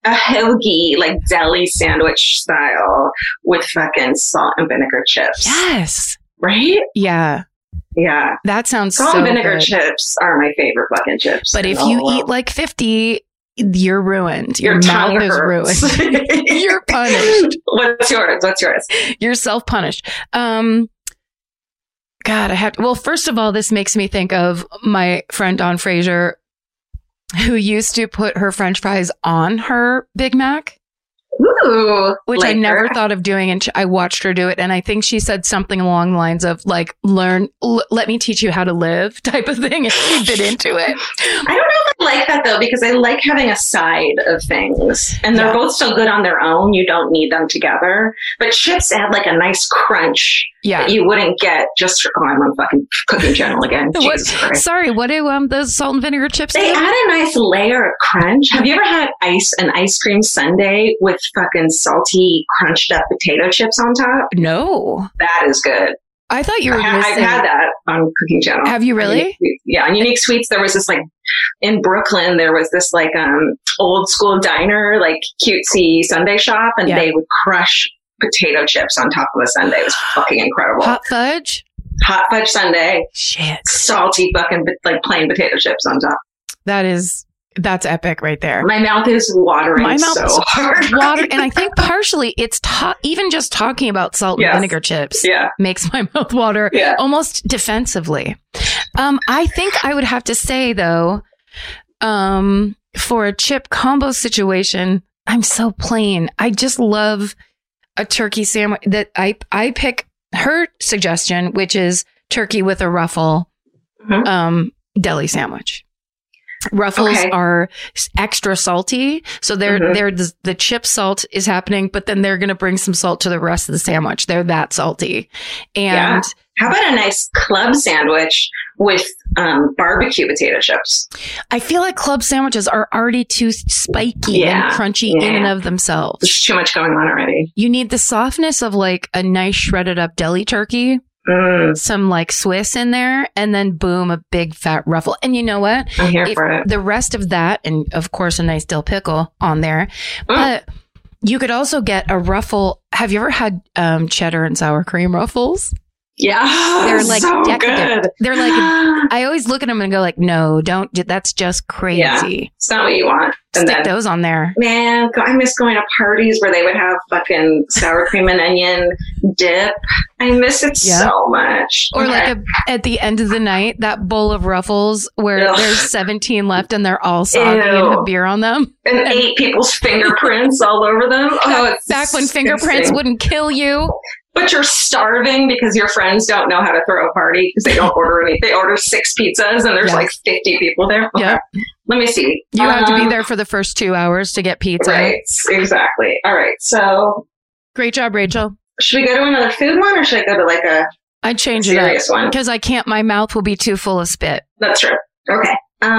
a hoagie, like deli sandwich style with fucking salt and vinegar chips. Yes. Right? Yeah. Yeah. That sounds Salt so and vinegar good. chips are my favorite fucking chips. But if in the you whole eat world. like fifty, you're ruined. Your, Your mouth tongue is hurts. ruined. You're punished. What's yours? What's yours? You're self-punished. Um, God, I have to, well, first of all, this makes me think of my friend Dawn Fraser, who used to put her French fries on her Big Mac, Ooh. which I like never her. thought of doing. And sh- I watched her do it. And I think she said something along the lines of like, learn, l- let me teach you how to live type of thing. And she bit into it. I don't know if I like that though, because I like having a side of things. And they're Yeah. both still good on their own. You don't need them together. But chips add like a nice crunch Yeah. that you wouldn't get just for, oh, I'm on fucking Cooking Channel again. What- Jesus Christ. Sorry, what do um those salt and vinegar chips They do? add a nice layer of crunch. Have you ever had ice an ice cream sundae with fucking salty, crunched up potato chips on top? No. That is good. I thought you were I, going to I've say. had that on Cooking Channel. Have you really? Unique Sweets. Yeah, on Unique Sweets, there was this like in Brooklyn. There was this like um old school diner, like cutesy Sunday shop, and Yeah. they would crush potato chips on top of the sundae. It was fucking incredible. Hot, Hot fudge? fudge sundae, Shit. salty fucking like plain potato chips on top. That is, that's epic right there. My mouth is watering My mouth so is hard. water, and I think partially it's ta- even just talking about salt Yes. and vinegar chips Yeah. makes my mouth water Yeah. almost defensively. Um, I think I would have to say though, um, for a chip combo situation, I'm so plain. I just love a turkey sandwich that I I pick her suggestion, which is turkey with a ruffle, Mhm. um, deli sandwich. Ruffles Okay. are s- extra salty, so they're Mhm. they're the, the chip salt is happening, but then they're going to bring some salt to the rest of the sandwich. They're that salty, Yeah. and How about a nice club sandwich with um, barbecue potato chips? I feel like club sandwiches are already too spiky Yeah. and crunchy Yeah. in and of themselves. There's too much going on already. You need the softness of like a nice shredded up deli turkey, Mm, some like Swiss in there, and then boom, a big fat ruffle. And you know what? I'm here If for it. the rest of that, and of course a nice dill pickle on there, Mm. but you could also get a ruffle. Have you ever had um, cheddar and sour cream ruffles? Yeah, They're like so decadent. good. They're like, I always look at them and go like, no, don't. That's just crazy. Yeah. It's not what you want. And Stick then, those on there. man, I miss going to parties where they would have fucking sour cream and onion dip. I miss it Yeah. so much. Or Okay. like a, at the end of the night, that bowl of Ruffles where Ugh. there's seventeen left and they're all soggy and Ew. have beer on them. and eight people's fingerprints all over them. Oh, it's Back when disgusting. fingerprints wouldn't kill you. But you're starving because your friends don't know how to throw a party because they don't order any. They order six pizzas and there's Yes. like fifty people there. Okay. Yep. Let me see. You have to be Um, there for the first two hours to get pizza. Right. Exactly. All right. So Great job, Rachel. should we go to another food one or should I go to like a I'd change it up serious one? because I can't, my mouth will be too full of spit. That's true. Okay.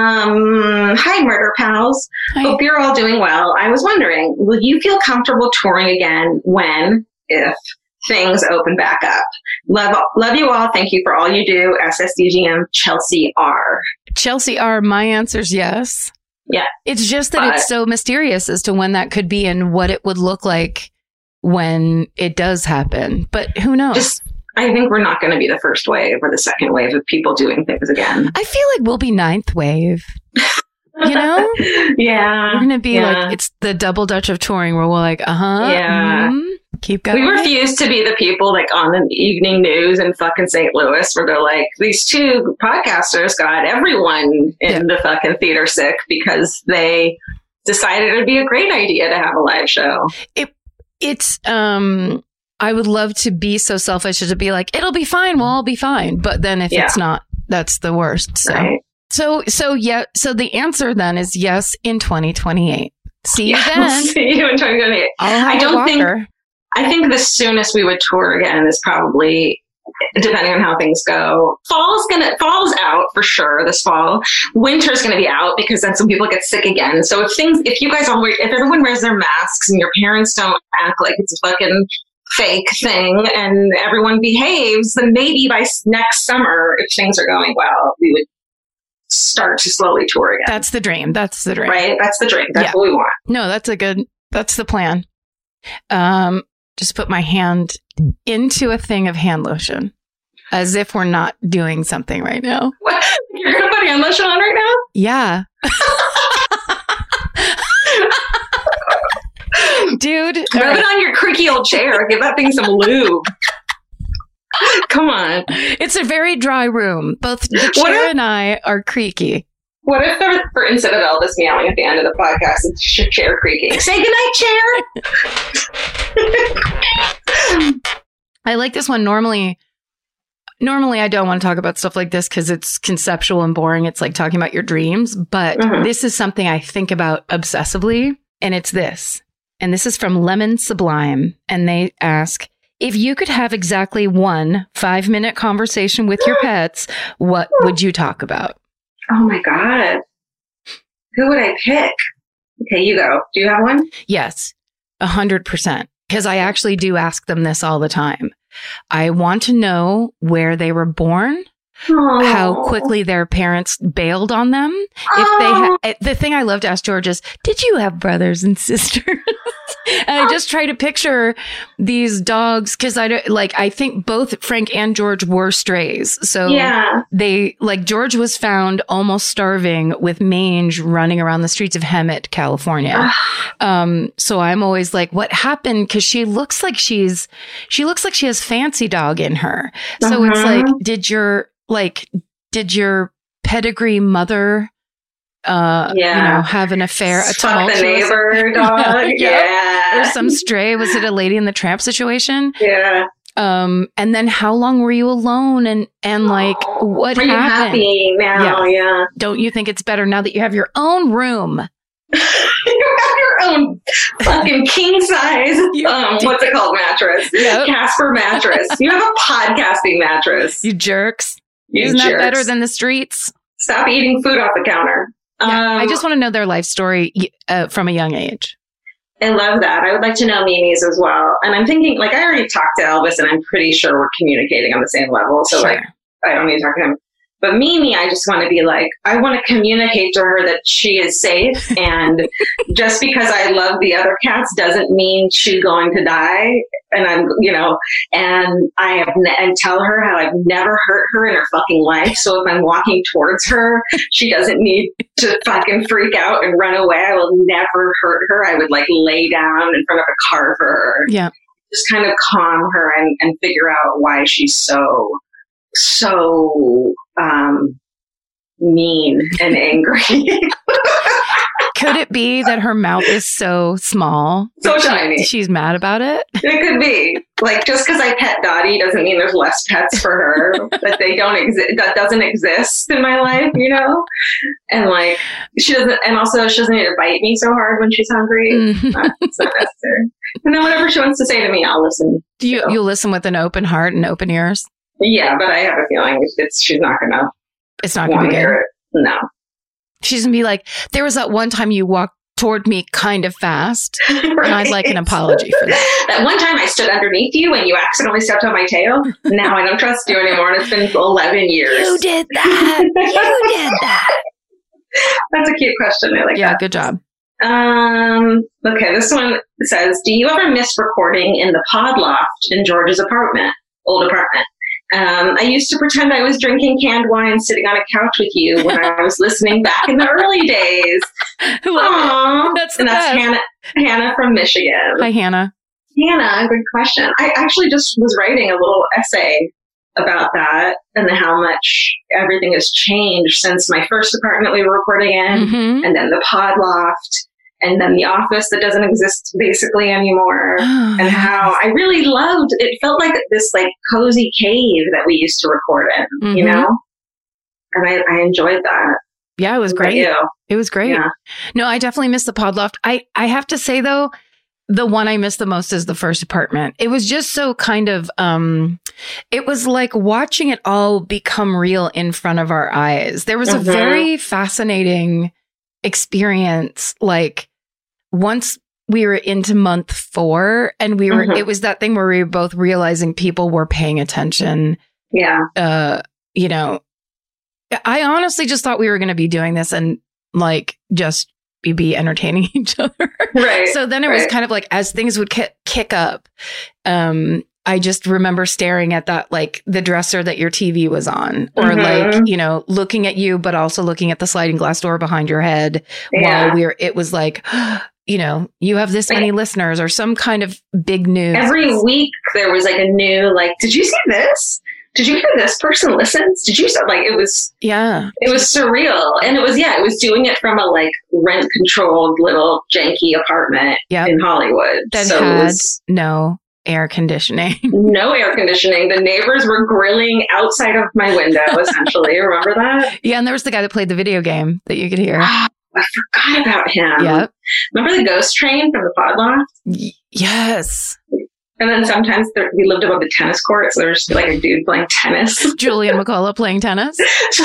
Um, hi, Murder Pals. Hi. Hope you're all doing well. I was wondering, will you feel comfortable touring again when, if things open back up? Love, love you all. Thank you for all you do. S S D G M Chelsea R. Chelsea R, my answer's yes. Yeah. It's just that But- it's so mysterious as to when that could be and what it would look like when it does happen. But who knows? Just, I think we're not going to be the first wave or the second wave of people doing things again. I feel like we'll be ninth wave. You know? Yeah. We're going to be Yeah. like, it's the double Dutch of touring where we're like, uh huh. Yeah. keep going. We refuse to be the people like on the evening news in fucking Saint Louis where they're like, these two podcasters got everyone in Yeah. the fucking theater sick because they decided it would be a great idea to have a live show. It's, um, I would love to be so selfish as to be like, it'll be fine. We'll all be fine. But then if Yeah. it's not, that's the worst. So, Right? so, so yeah. So the answer then is yes in twenty twenty-eight. See you Yeah, then. we'll see you in twenty twenty-eight. I'll have I a don't think- walker. I think the soonest we would tour again is probably, depending on how things go. Fall's gonna fall's out for sure this fall. Winter's gonna be out because then some people get sick again. So if things, if you guys all wear, if everyone wears their masks and your parents don't act like it's a fucking fake thing and everyone behaves, then maybe by s- next summer, if things are going well, we would start to slowly tour again. That's the dream. That's the dream. Right? That's the dream. That's Yeah. what we want. No, that's a good, that's the plan. Um, just put my hand into a thing of hand lotion as if we're not doing something right now. What? You're going to put hand lotion on right now? Yeah. Dude. Rub all right. it on your creaky old chair. Give that thing some lube. Come on. It's a very dry room. Both the What chair if- and I are creaky. What if, there, for instead of Elvis meowing at the end of the podcast, it's your chair creaking? Say goodnight, chair. I like this one. Normally, normally I don't want to talk about stuff like this because it's conceptual and boring. It's like talking about your dreams. But Mhm. this is something I think about obsessively. And it's this. And this is from Lemon Sublime. And they ask, if you could have exactly one five minute conversation with your pets, what would you talk about? Oh my God. Who would I pick? Okay, you go. Do you have one? Yes, a hundred percent. Because I actually do ask them this all the time. I want to know where they were born, Oh. how quickly their parents bailed on them. If they Oh. ha- the thing I love to ask George is, did you have brothers and sisters? And I just try to picture these dogs because I don't like. I think both Frank and George were strays, so Yeah. they like George was found almost starving with mange running around the streets of Hemet, California. Um, so I'm always like, what happened? Because she looks like she's she looks like she has fancy dog in her. So it's Uh-huh. like, did your like did your pedigree mother uh Yeah. you know have an affair, a Fuck the tumultuous neighbor dog. Yeah. or some stray? Was it a Lady in the Tramp situation? Yeah. Um, and then how long were you alone? And and like what Are you happened? happy now? Yeah. Don't you think it's better now that you have your own room? You have your own fucking king size, You um, do. what's it called, mattress? Yep. Casper mattress. You have a podcasting mattress. You jerks. You Isn't that jerks. better than the streets? Stop eating food off the counter. Yeah, Um, I just want to know their life story uh, from a young age. I love that. I would like to know Mimi's as well. And I'm thinking, like, I already talked to Elvis, and I'm pretty sure we're communicating on the same level. So, Sure. like, I don't need to talk to him. But Mimi, I just want to be like, I want to communicate to her that she is safe. And just because I love the other cats doesn't mean she's going to die. And I'm, you know, and I have, ne- and tell her how I've never hurt her in her fucking life. So if I'm walking towards her, she doesn't need to fucking freak out and run away. I will never hurt her. I would like lay down in front of a car for her. Yeah. Just kind of calm her and, and figure out why she's so, so um, mean and angry. Could it be that her mouth is so small? So that she- tiny. She's mad about it? It could be. Like, just because I pet Dottie doesn't mean there's less pets for her, that they don't exist, that doesn't exist in my life, you know? And like, she doesn't, and also she doesn't need to bite me so hard when she's hungry. Mhm. Uh, It's not necessary. And then whatever she wants to say to me, I'll listen. Do you you listen with an open heart and open ears? Yeah, but I have a feeling it's, she's not going to It's not going want to to be good. hear it. No. She's going to be like, there was that one time you walked toward me kind of fast, and I'd like an apology for that. That one time I stood underneath you and you accidentally stepped on my tail. Now I don't trust you anymore, and it's been eleven years. You did that. You did that. That's a cute question. I like Yeah, that. good job. Um, okay, this one says, do you ever miss recording in the pod loft in George's apartment, old apartment? Um, I used to pretend I was drinking canned wine sitting on a couch with you when I was listening back in the early days. Aww. That's the and that's best. Hannah, Hannah from Michigan. Hi, Hannah. Hannah, good question. I actually just was writing a little essay about that and how much everything has changed since my first apartment we were recording in, Mhm. and then the pod loft, and then the office that doesn't exist basically anymore. And how I really loved, it felt like this like cozy cave that we used to record in, you Mhm. know? And I, I enjoyed that. Yeah, it was What about great. you? It was great. Yeah. No, I definitely missed the pod loft. I, I have to say though, the one I missed the most is the first apartment. It was just so kind of, um, it was like watching it all become real in front of our eyes. There was Mhm. a very fascinating experience. Like once we were into month four and we were, Mhm. it was that thing where we were both realizing people were paying attention. Yeah. Uh, you know, I honestly just thought we were going to be doing this and like just be, be entertaining each other. Right. So then it right. was kind of like as things would ki- kick up, um, I just remember staring at that, like the dresser that your T V was on, or Mhm. like, you know, looking at you, but also looking at the sliding glass door behind your head Yeah. while we were, it was like, you know, you have this many listeners or some kind of big news. Every week there was like a new, like, did you see this? Did you hear this person listens? Did you, like, it was, Yeah. it was surreal. And it was, yeah, it was doing it from a like rent controlled little janky apartment Yep. in Hollywood. That so had it was no air conditioning. no air conditioning. The neighbors were grilling outside of my window, essentially. Remember that? Yeah. And there was the guy that played the video game that you could hear. I forgot about him. Yep. Remember the ghost train from the Podloft? Y- yes. And then sometimes there, we lived above the tennis court, so there's like a dude playing tennis. Julian McCullough playing tennis.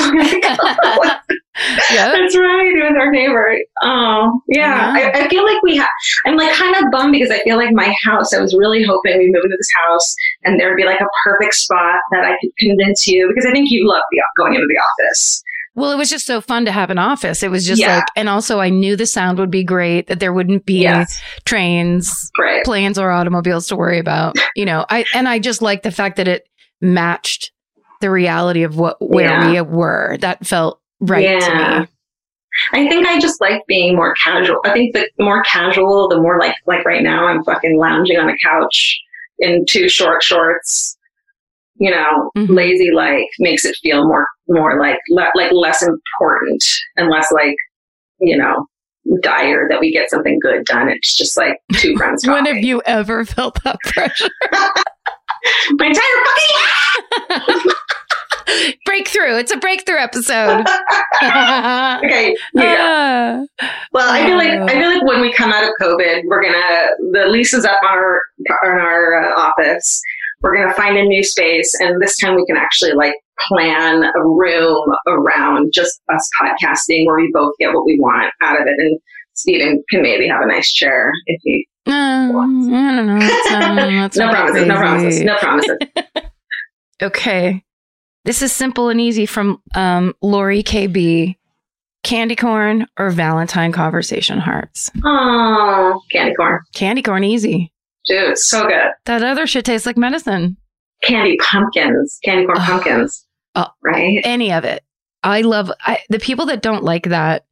Yeah. That's right. It was our neighbor. Oh, yeah. Yeah. I, I feel like we have, I'm like kind of bummed because I feel like my house, I was really hoping we moved into this house and there'd be like a perfect spot that I could convince you, because I think you love the, going into the office. Well, it was just so fun to have an office. It was just Yeah. like, and also I knew the sound would be great, that there wouldn't be Yes. trains, Right. planes, or automobiles to worry about. You know, I, and I just like the fact that it matched the reality of what, where Yeah. we were. That felt right to Yeah. me. I think I just like being more casual. I think the more casual, the more like, like right now I'm fucking lounging on a couch in two short shorts, you know, Mhm. lazy like makes it feel more, more like, le- like less important and less like, you know, dire that we get something good done. It's just like two friends When talking. have you ever felt that pressure? My entire fucking Breakthrough. It's a breakthrough episode. okay, yeah. Ah. Well, I feel like I feel like when we come out of COVID, we're gonna the lease is up on our on our uh, office. We're gonna find a new space, and this time we can actually like plan a room around just us podcasting, where we both get what we want out of it, and Steven can maybe have a nice chair if he. Uh, I don't know. That's, um, that's no not promises. No promises. crazy. No promises. Okay. This is simple and easy from um, Lori K B. Candy corn or Valentine conversation hearts? Oh, candy corn, Candy corn, easy. dude, it's so good. That other shit tastes like medicine. Candy pumpkins, candy corn Oh. pumpkins, Oh. right? Any of it. I love I, the people that don't like that.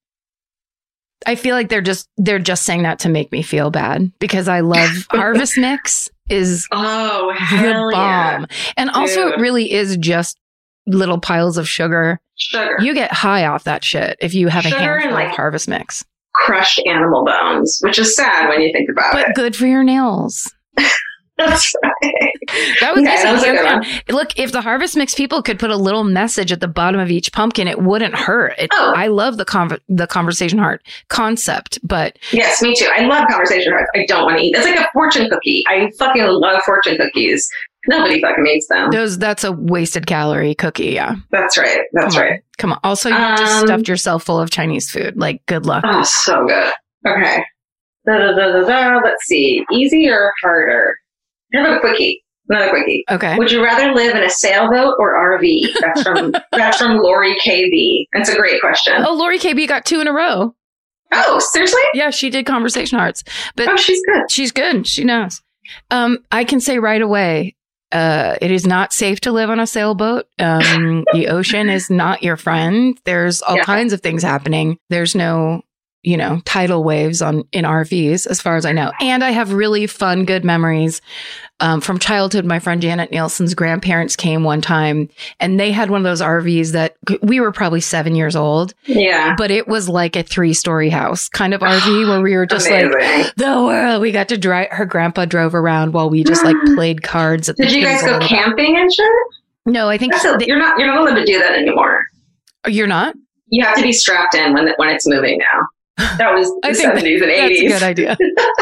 I feel like they're just they're just saying that to make me feel bad, because I love Harvest Mix is Oh, the hell yeah. bomb. And also it Dude. really is just little piles of sugar. Sugar. You get high off that shit if you have a Sugar handful and, like, of Harvest Mix. crushed animal bones, which is sad when you think about But it. good for your nails. That's right. That was, Okay, easy. that was a good And- one. and look, if the Harvest Mix people could put a little message at the bottom of each pumpkin, it wouldn't hurt. It, Oh. I love the conv- the conversation heart concept, but Yes, me too. I love conversation hearts. I don't want to eat. It's like a fortune cookie. I fucking love fortune cookies. Nobody fucking eats them. those that's a wasted calorie cookie. Yeah, That's right. That's Come on. right. Come on. Also, you just Um, stuffed yourself full of Chinese food. Like, good luck. Oh, so good. Okay. Da, da, da, da, da. Let's see. Easy or harder? How about a quickie? Another quickie. Okay. Would you rather live in a sailboat or R V? That's from that's from Lori K B. That's a great question. Oh, Lori K B got two in a row. Oh, seriously? Yeah, she did conversation hearts, but Oh, she's good. she's good. She knows. Um, I can say right away, uh, it is not safe to live on a sailboat. Um, the ocean is not your friend. There's all Yeah. kinds of things happening. There's no, you know, tidal waves on in R Vs, as far as I know. And I have really fun, good memories um, from childhood. My friend Janet Nielsen's grandparents came one time, and they had one of those R Vs that we were probably seven years old, Yeah. but it was like a three story house kind of R V where we were just like, Amazing. the world. We got to drive. Her grandpa drove around while we just like played cards at the Did you guys table go in the back. camping and shit? No, I think That's a, they- you're not you're not allowed to do that anymore. you're not. You have to be strapped in when when it's moving now. That was I the think that- seventies and That's a eighties. good idea.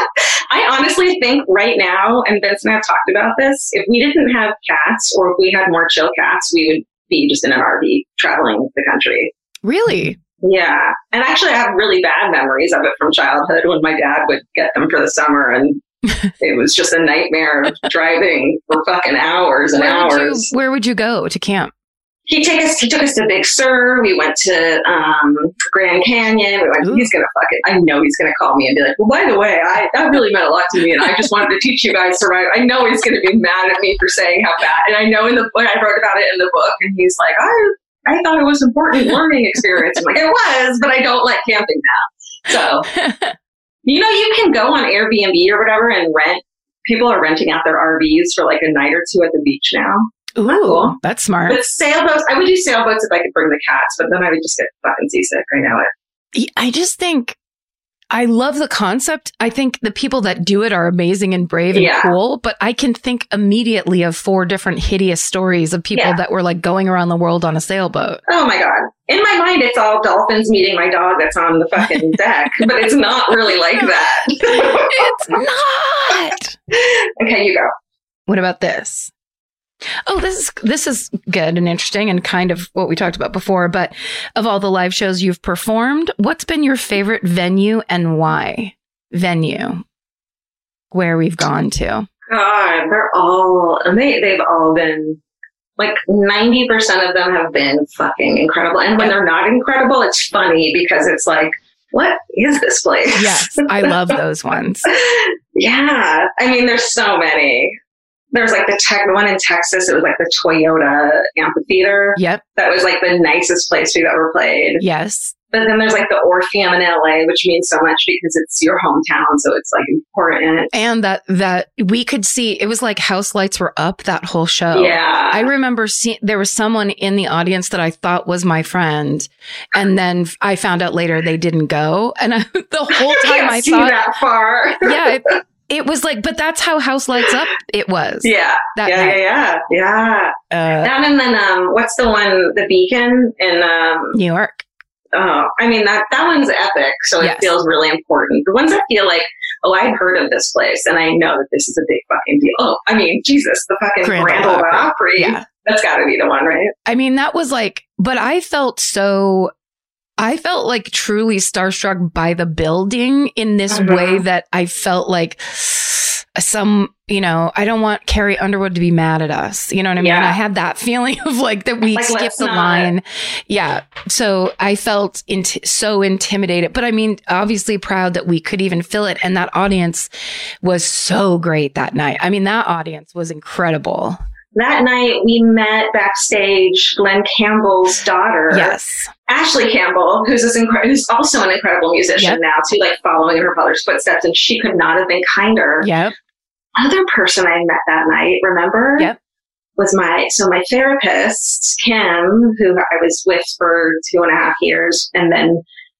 I honestly think right now, and Vince and I have talked about this, if we didn't have cats or if we had more chill cats, we would be just in an R V traveling the country. Really? Yeah. And actually, I have really bad memories of it from childhood when my dad would get them for the summer, and it was just a nightmare of driving for fucking hours and Where would, you, hours. where would you go to camp? he took us. He took us to Big Sur. We went to um, Grand Canyon. We went. Ooh. He's gonna fuck it. I know he's gonna call me and be like, "Well, by the way, I that really meant a lot to me, and I just wanted to teach you guys to write." I know he's gonna be mad at me for saying how bad. And I know in the book I wrote about it in the book, and he's like, "I I thought it was an important learning experience." I'm like, "It was, but I don't like camping now." So, you know, you can go on Airbnb or whatever and rent. People are renting out their R Vs for like a night or two at the beach now. Ooh, cool. That's smart. But sailboats, I would do sailboats if I could bring the cats, but then I would just get fucking seasick. I know it. I just think I love the concept. I think the people that do it are amazing and brave and Yeah. cool, but I can think immediately of four different hideous stories of people Yeah. that were like going around the world on a sailboat. Oh my God. In my mind, it's all dolphins meeting my dog that's on the fucking deck, but it's not really like that. It's not. Okay, you go. What about this? Oh, this is this is good and interesting and kind of what we talked about before. But of all the live shows you've performed, what's been your favorite venue and why? Venue where we've gone to. God, they're all, and they, they've all been, like ninety percent of them have been fucking incredible. And when they're not incredible, it's funny because it's like, what is this place? Yes, I love those ones. Yeah. I mean, there's so many. There's like the tech, the one in Texas, it was like the Toyota Amphitheater. Yep. That was like the nicest place we've ever played. Yes. But then there's like the Orpheum in L A, which means so much because it's your hometown. So it's like important. And that, that we could see, it was like house lights were up that whole show. Yeah. I remember seeing, there was someone in the audience that I thought was my friend. And then I found out later they didn't go. And I, the whole time can't I see thought, that far. yeah, it, it was like, but that's how House Lights Up it was. Yeah. That yeah, night. yeah, yeah, yeah. Uh, That and then, um, what's the one, the Beacon in, um, New York. oh, I mean, that, that one's epic. So Yes. it feels really important. The ones that feel like, oh, I've heard of this place and I know that this is a big fucking deal. Oh, I mean, Jesus, the fucking Grand Grand Ole Ole Opry. Opry. Yeah. That's gotta be the one, right? I mean, that was like, but I felt so, I felt like truly starstruck by the building in this Mhm. way that I felt like some, you know, I don't want Carrie Underwood to be mad at us. You know what I mean? Yeah. I had that feeling of like that we Like, skipped let's the not. line. Yeah. So I felt int- so intimidated, but I mean, obviously proud that we could even fill it. And that audience was so great that night. I mean, that audience was incredible. That night we met backstage Glenn Campbell's daughter. Yes. Ashley Campbell, who's this incre- who's also an incredible musician Yep. now too, like following in her father's footsteps, and she could not have been kinder. Yep. Other person I met that night, remember? Yep. Was my, so my therapist, Kim, who I was with for two and a half years and then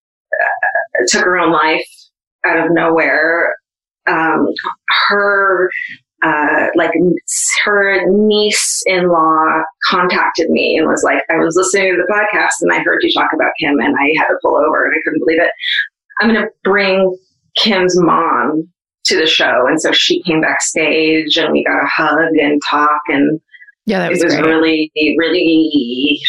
uh, took her own life out of nowhere. Um, her, uh, like her niece-in-law contacted me and was like, I was listening to the podcast and I heard you talk about Kim and I had to pull over and I couldn't believe it. I'm going to bring Kim's mom to the show. And so she came backstage and we got a hug and talk, and Yeah, that was, it was great. really, really,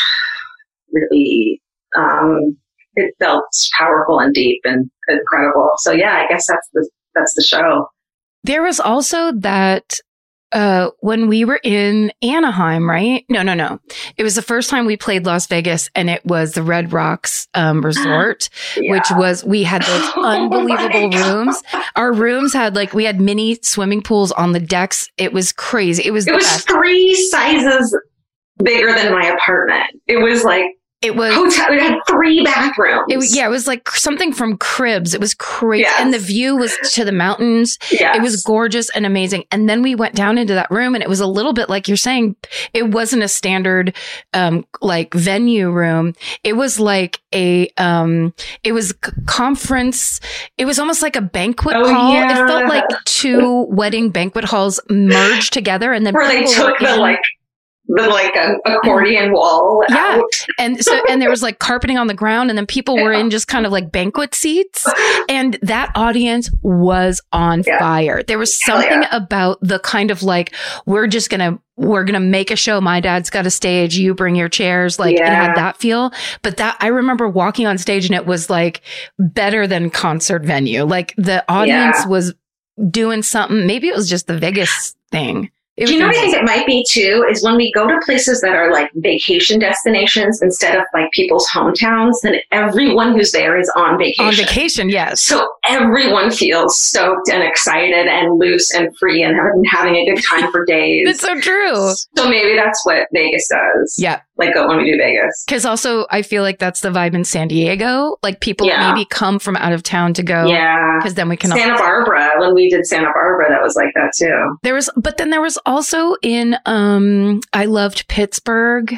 really, um, it felt powerful and deep and incredible. So yeah, I guess that's the, that's the show. There was also that uh, when we were in Anaheim, right? No, no, no. It was the first time we played Las Vegas, and it was the Red Rocks um, Resort, Yeah. which was, we had those Oh my unbelievable God. rooms. Our rooms had like, we had mini swimming pools on the decks. It was crazy. It was It the was best. three sizes bigger than my apartment. It was like It was, hotel. It had three bathrooms. it was, yeah, it was like something from Cribs. It was crazy. Yes. And the view was to the mountains. Yes. It was gorgeous and amazing. And then we went down into that room, and it was a little bit like you're saying, it wasn't a standard, um, like venue room. It was like a, um, it was c- conference. It was almost like a banquet Oh, hall. yeah. It felt like two wedding banquet halls merged together, and then where they people were took the in- like the like a accordion wall Yeah. out. And so, and there was like carpeting on the ground, and then people were in just kind of like banquet seats. And that audience was on Yeah. fire. There was Hell something yeah. about the kind of like, we're just going to, we're going to make a show. My dad's got a stage. You bring your chairs. Like it Yeah. had that feel. But that, I remember walking on stage, and it was like better than concert venue. Like the audience Yeah. was doing something. Maybe it was just the Vegas thing. It Do you know what I amazing. think it might be too? Is when we go to places that are like vacation destinations instead of like people's hometowns, then everyone who's there is on vacation. On vacation, yes. So everyone feels stoked and excited and loose and free and have been having a good time for days. It's so true. So maybe that's what Vegas does. Yeah. Like uh, when we do Vegas. Because also, I feel like that's the vibe in San Diego. Like people Yeah. maybe come from out of town to go. Yeah. Because then we can. Santa also- Barbara, when we did Santa Barbara, that was like that too. There was, but then there was also in. um I loved Pittsburgh.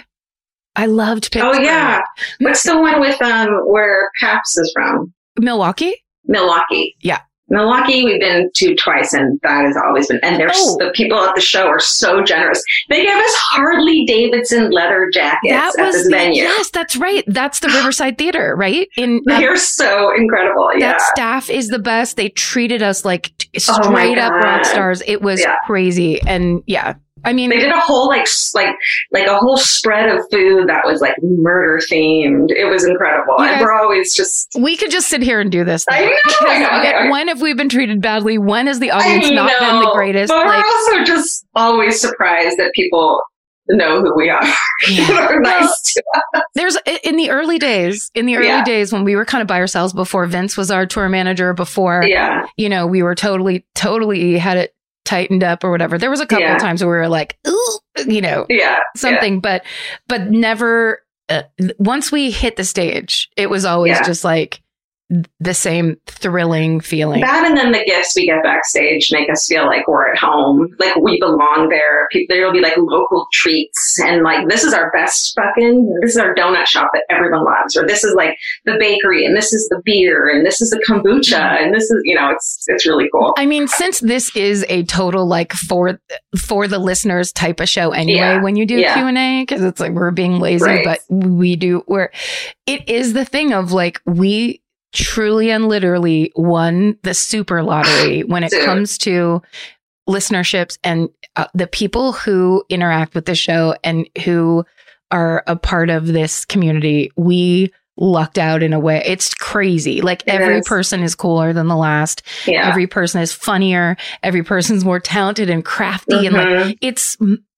I loved Pittsburgh. Oh yeah. What's the one with um where Paps is from? Milwaukee. Milwaukee. Yeah. Milwaukee, we've been to twice, and that has always been. And there's Oh. the people at the show are so generous. They give us Harley Davidson leather jackets That at was this the, venue. yes, that's right. That's the Riverside Theater, right? In um, They're so incredible. Yeah. that staff is the best. They treated us like t- Oh my straight up God. rock stars. It was Yeah. crazy, and yeah, I mean, They did a whole like s- like like a whole spread of food that was like murder themed. It was incredible. You and guys- we're always just we could just sit here and do this. I know. Because I know, I know. when have we been treated badly? When has the audience I not been the know, greatest? But Like, we're also just always surprised that people know who we are. Are nice to us. there's in the early days, in the early Yeah. days when we were kind of by ourselves before Vince was our tour manager, before Yeah. you know we were totally, totally had it tightened up or whatever. There was a couple Yeah. of times where we were like, ooh, you know, Yeah. something, but but never. Uh, once we hit the stage, it was always Yeah. just like the same thrilling feeling. That and then the gifts we get backstage make us feel like we're at home, like we belong there. People, there will be like local treats and like this is our best fucking, this is our donut shop that everyone loves, or this is like the bakery and this is the beer and this is the kombucha and this is, you know, it's it's really cool. I mean, since this is a total like for for the listeners type of show anyway, Yeah. when you do Yeah. Q and A, because it's like we're being lazy, Right. but we do. Where it is the thing of like we truly and literally won the super lottery when it Dude. comes to listenerships and uh, the people who interact with the show and who are a part of this community. We lucked out in a way. It's crazy. Like It every is. person is cooler than the last. Yeah. Every person is funnier. Every person's more talented and crafty. And like, Mhm. it's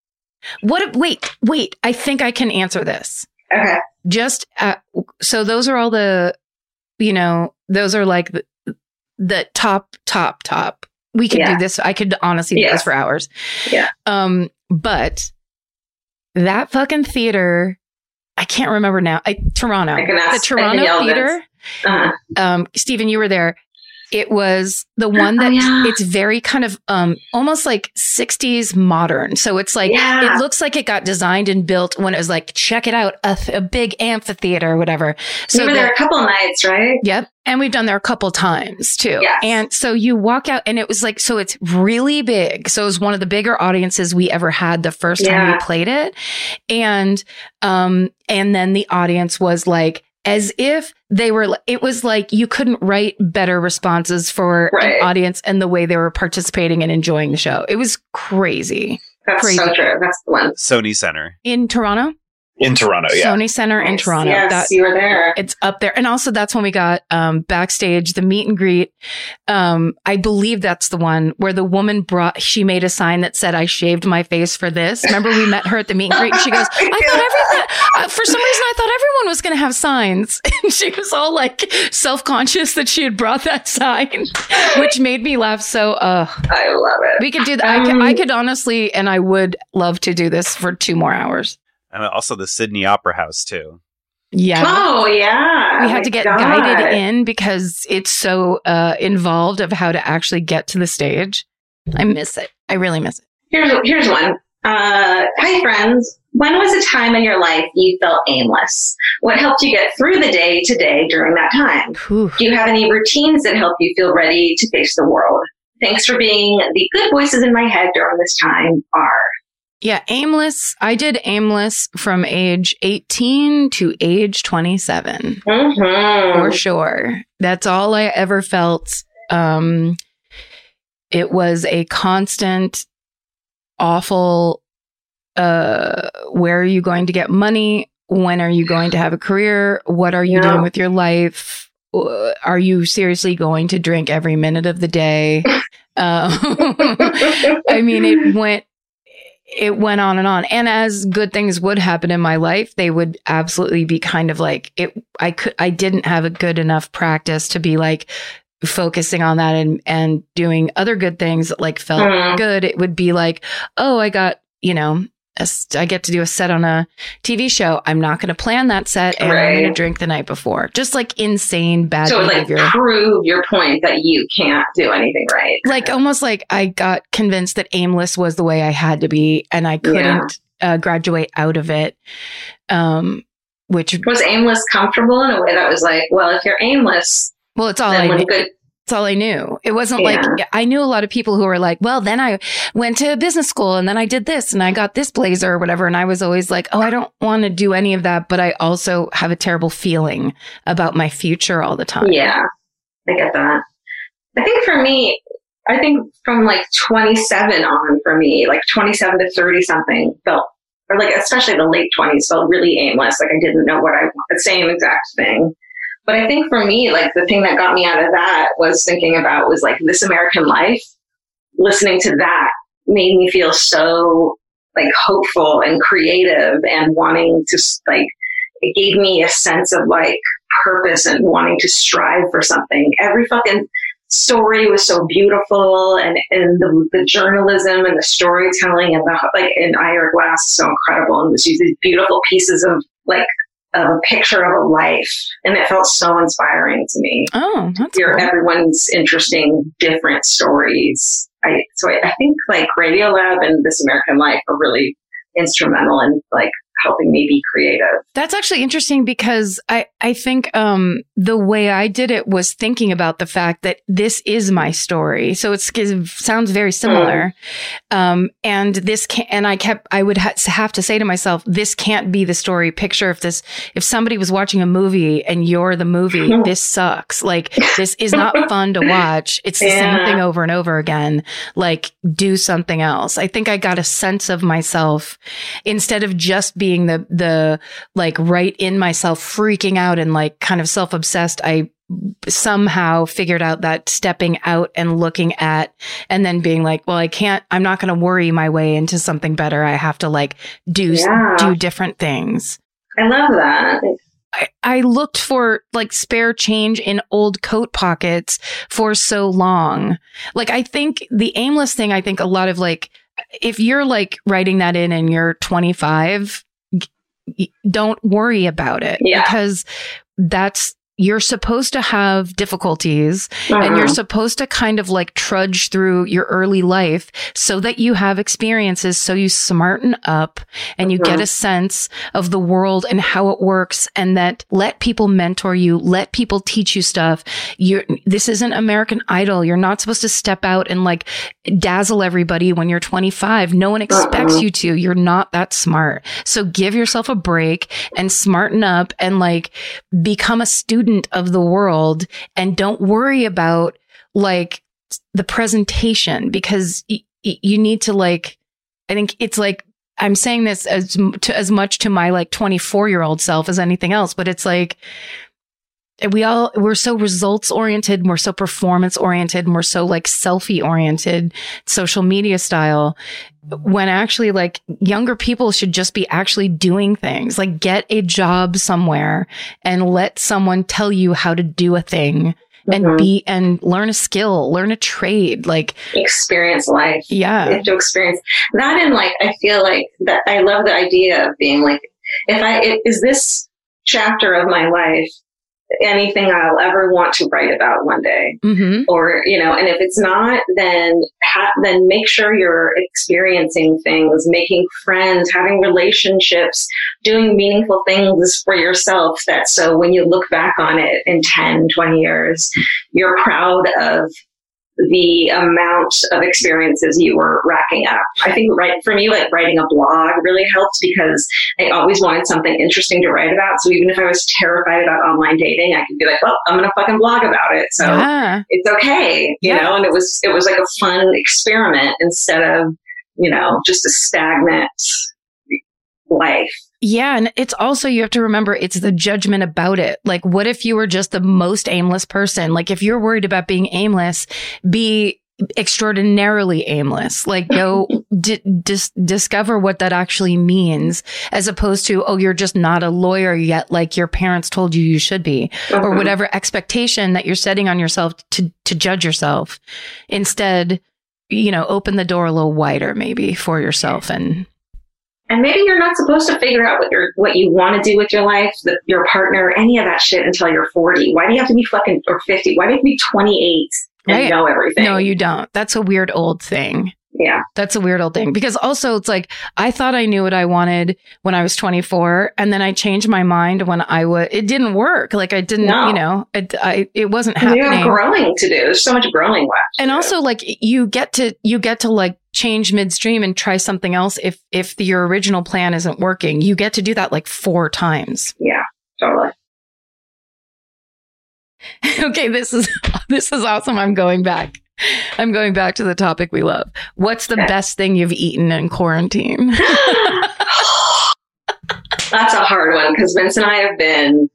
what, wait, wait, I think I can answer this. Okay. Just, uh, so those are all the, you know, those are like the, the top, top, top. We could Yeah. do this. I could honestly do Yeah. this for hours. Yeah. Um, but that fucking theater, I can't remember now. I, Toronto, I can ask- the I can Toronto yell theater. Uh, Um, Stephen, you were there. It was the one Oh, that yeah. it's very kind of um almost like sixties modern. So it's like Yeah. it looks like it got designed and built when it was like, check it out, a, th- a big amphitheater or whatever. we So were the- there a couple of nights, right? Yep. And we've done there a couple times too. Yes. And so you walk out and it was like, so it's really big. So it was one of the bigger audiences we ever had the first time Yeah. we played it. And, um, and then the audience was like, as if they were, it was like you couldn't write better responses for Right. an audience and the way they were participating and enjoying the show. It was crazy. That's Crazy. so true. That's the one. Sony Center. In Toronto? In Toronto, yeah. Sony Center in Nice. Toronto. Yes, That- you were there. It's up there. And also that's when we got um backstage, the meet and greet. Um, I believe that's the one where the woman brought, she made a sign that said, I shaved my face for this. Remember we met her at the meet and greet and she goes, I thought everyone, uh, for some reason I thought everyone was going to have signs. And she was all like self-conscious that she had brought that sign, which made me laugh. So, uh, I love it. we could do that. I, Um, could, I could honestly, and I would love to do this for two more hours. And also the Sydney Opera House too. Yeah. Oh yeah. We Oh had my to get God. guided in because it's so uh, involved of how to actually get to the stage. I miss it. I really miss it. Here's here's one. Uh, hi friends. When was a time in your life you felt aimless? What helped you get through the day to day during that time? Whew. Do you have any routines that help you feel ready to face the world? Thanks for being the good voices in my head during this time. Are Yeah, Aimless. I did Aimless from age eighteen to age twenty-seven. mm-hmm. For sure. That's all I ever felt. Um, it was a constant, awful, uh, where are you going to get money? When are you going to have a career? What are you Yeah. doing with your life? Uh, Are you seriously going to drink every minute of the day? Uh, I mean, it went, it went on and on. And as good things would happen in my life, they would absolutely be kind of like it. I could, I didn't have a good enough practice to be like focusing on that and, and doing other good things that like felt mm. good. It would be like, oh, I got, you know, a, I get to do a set on a T V show. I'm not going to plan that set and right. I'm going to drink the night before. Just like insane bad so behavior. So like prove your point that you can't do anything right. Like almost like I got convinced that aimless was the way I had to be and I couldn't yeah. uh, graduate out of it. Um, which was aimless comfortable in a way that was like, well, if you're aimless, well, it's all I knew. Good- It's all I knew. It wasn't yeah. like, I knew a lot of people who were like, well, then I went to business school and then I did this and I got this blazer or whatever. And I was always like, oh, I don't want to do any of that. But I also have a terrible feeling about my future all the time. Yeah, I get that. I think for me, I think from like twenty-seven on for me, like twenty-seven to thirty something felt, or like especially the late twenties felt really aimless. Like I didn't know what I, the same exact thing. But I think for me, like the thing that got me out of that was thinking about was like This American Life. Listening to that made me feel so like hopeful and creative and wanting to like, it gave me a sense of like purpose and wanting to strive for something. Every fucking story was so beautiful and, and the, the journalism and the storytelling and the, like in Ira Glass is so incredible and was these beautiful pieces of like, of a picture of a life. And it felt so inspiring to me. Oh, that's Hear cool. everyone's interesting, different stories. I, so I, I think like Radiolab and This American Life are really instrumental in like helping me be creative. That's actually interesting because I, I think um, the way I did it was thinking about the fact that this is my story. So it's, it sounds very similar. Mm. Um, and this can and I kept, I would ha- have to say to myself, this can't be the story. Picture if this, if somebody was watching a movie and you're the movie, this sucks. Like this is not fun to watch. It's the yeah. same thing over and over again. Like do something else. I think I got a sense of myself instead of just being the, the like right in myself, freaking out and like kind of self-obsessed. I somehow figured out that stepping out and looking at, and then being like, well, I can't, I'm not going to worry my way into something better. I have to like do, yeah. do different things. I love that. I, I looked for like spare change in old coat pockets for so long. Like, I think the aimless thing, I think a lot of like, if you're like writing that in and you're twenty-five, don't worry about it yeah. because that's, you're supposed to have difficulties uh-huh. and you're supposed to kind of like trudge through your early life so that you have experiences. So you smarten up and you uh-huh. get a sense of the world and how it works, and that let people mentor you, let people teach you stuff. You're, this isn't American Idol. You're not supposed to step out and like dazzle everybody when you're twenty-five. No one expects uh-uh. you to. You're not that smart. So give yourself a break and smarten up and like become a student of the world, and don't worry about like the presentation, because y- y- you need to like, I think it's like, I'm saying this as to as much to my like twenty-four year old self as anything else, but it's like, we all, we're so results oriented, and we're so performance oriented, and we're so like selfie oriented, social media style, when actually like younger people should just be actually doing things, like get a job somewhere and let someone tell you how to do a thing and mm-hmm. be, and learn a skill, learn a trade, like experience life. Yeah. You have to experience that. And like, I feel like that I love the idea of being like, if I, is this chapter of my life anything I'll ever want to write about one day, mm-hmm. or, you know, and if it's not, then, ha- then make sure you're experiencing things, making friends, having relationships, doing meaningful things for yourself. That so when you look back on it in ten, twenty years, you're proud of the amount of experiences you were racking up. I think right for me, like writing a blog really helped because I always wanted something interesting to write about. So even if I was terrified about online dating, I could be like, well, I'm going to fucking blog about it. So yeah. it's okay, you yeah. know, and it was, it was like a fun experiment instead of, you know, just a stagnant life. Yeah. And it's also, you have to remember, it's the judgment about it. Like, what if you were just the most aimless person? Like, if you're worried about being aimless, be, extraordinarily aimless. Like go d- dis- discover what that actually means, as opposed to, oh, you're just not a lawyer yet, like your parents told you you should be, mm-hmm. or whatever expectation that you're setting on yourself to, to judge yourself. Instead, you know, open the door a little wider maybe for yourself. And And maybe you're not supposed to figure out what you're, what you want to do with your life, the, your partner, any of that shit until you're forty. Why do you have to be fucking, or fifty? Why do you have to be twenty-eight and right. know everything? No, you don't. That's a weird old thing. Yeah. That's a weird old thing. Because also it's like, I thought I knew what I wanted when I was twenty-four. And then I changed my mind when I was, it didn't work. Like I didn't, no. you know, it, I, it wasn't happening. You have growing to do. There's so much growing left. And also like you get to, you get to like change midstream and try something else. If, if the, your original plan isn't working, you get to do that like four times. Yeah, totally. Okay. This is, this is awesome. I'm going back. I'm going back to the topic we love. What's the okay. best thing you've eaten in quarantine? That's a hard one because Vince and I have been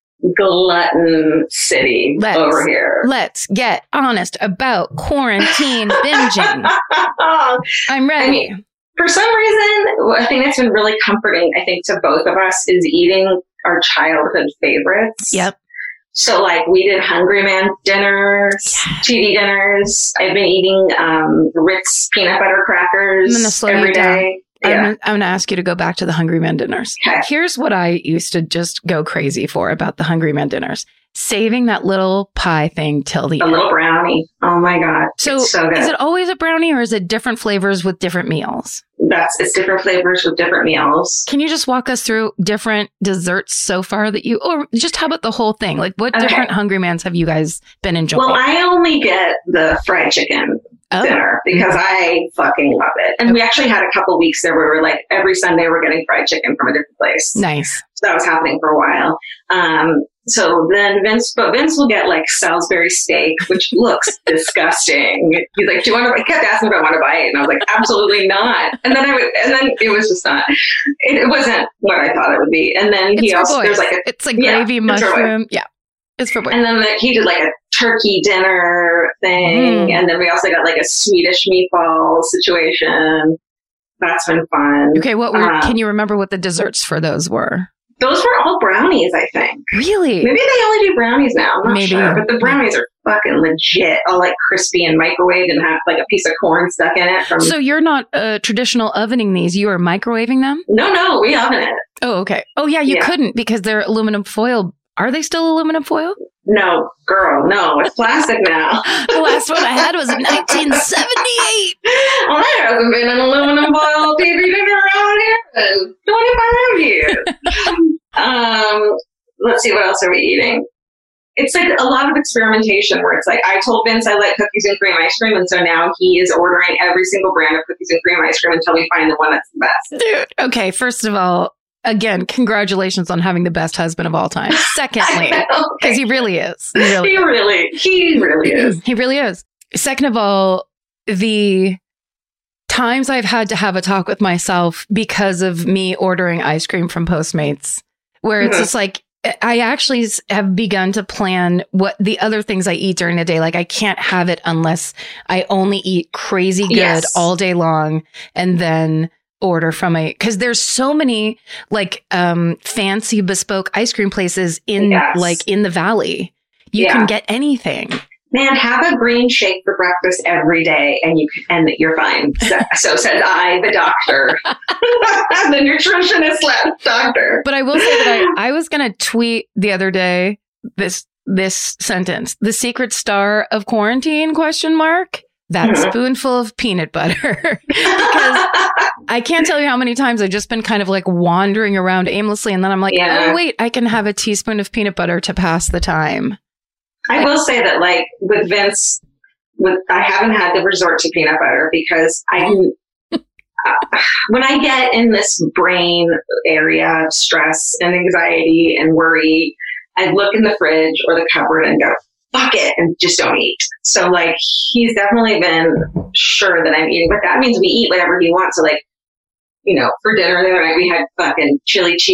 glutton city let's, over here. Let's get honest about quarantine binging. I'm ready. I mean, for some reason, I think that's been really comforting, I think, to both of us is eating our childhood favorites. Yep. So, like, we did Hungry Man dinners, yes. T V dinners. I've been eating um, Ritz peanut butter crackers I'm gonna slow every you day. Down. Yeah. I'm gonna, I'm gonna ask you to go back to the Hungry Man dinners. Okay. Here's what I used to just go crazy for about the Hungry Man dinners. Saving that little pie thing till the a end. little brownie. Oh, my God. So, it's so good. Is it always a brownie or is it different flavors with different meals? That's It's different flavors with different meals. Can you just walk us through different desserts so far that you, or just how about the whole thing? Like what okay. different Hungry Mans have you guys been enjoying? Well, I only get the fried chicken oh. dinner because I fucking love it. And okay. we actually had a couple weeks there where we were like, every Sunday we're getting fried chicken from a different place. Nice. So that was happening for a while. Um, so then Vince, but Vince will get like Salisbury steak, which looks disgusting. He's like, do you want to, I kept asking if I want to buy it. And I was like, absolutely not. And then I would, and then it was just not, it, it wasn't what I thought it would be. And then he it's also, there's like a, it's like gravy yeah, mushroom. Yeah. It's for boys. And then like, he did like a turkey dinner thing. Mm. And then we also got like a Swedish meatball situation. That's been fun. Okay. What were, um, can you remember what the desserts for those were? Those were all brownies, I think. Really? Maybe they only do brownies now. I'm not Maybe. sure. But the brownies are fucking legit. All like crispy and microwaved and have like a piece of corn stuck in it. From So you're not uh, traditional ovening these. You are microwaving them? No, no. We oven it. Oh, okay. Oh, yeah. You yeah. couldn't because they're aluminum foil. Are they still aluminum foil? No, girl. No, it's plastic now. The last one I had was in nineteen seventy-eight. Well, there hasn't been an aluminum foil T V dinner around here in twenty-five years. um, let's see, what else are we eating? It's like a lot of experimentation where it's like, I told Vince I like cookies and cream ice cream, and so now he is ordering every single brand of cookies and cream ice cream until we find the one that's the best. Dude, okay, first of all, again, congratulations on having the best husband of all time. Secondly, because he really is. He really, he really, he really is. He really is. Second of all, the times I've had to have a talk with myself because of me ordering ice cream from Postmates, where it's mm-hmm. just like, I actually have begun to plan what the other things I eat during the day. Like I can't have it unless I only eat crazy good yes. all day long and then order from a, because there's so many like um fancy bespoke ice cream places in yes. like in the valley. You yeah. can get anything. Man, have a green shake for breakfast every day and you and you're fine. So, so says I, the doctor. The nutritionist slash doctor. But I will say that I, I was gonna tweet the other day this this sentence. The secret star of quarantine question mark. That mm-hmm. spoonful of peanut butter. Because I can't tell you how many times I've just been kind of like wandering around aimlessly. And then I'm like, yeah. oh, wait, I can have a teaspoon of peanut butter to pass the time. I will say that like with Vince, with I haven't had to resort to peanut butter because I can, uh, when I get in this brain area of stress and anxiety and worry, I look in the fridge or the cupboard and go, fuck it, and just don't eat. So, like, he's definitely been sure that I'm eating, but that means we eat whatever he wants. So, like, you know, for dinner the other night, we had fucking chili cheese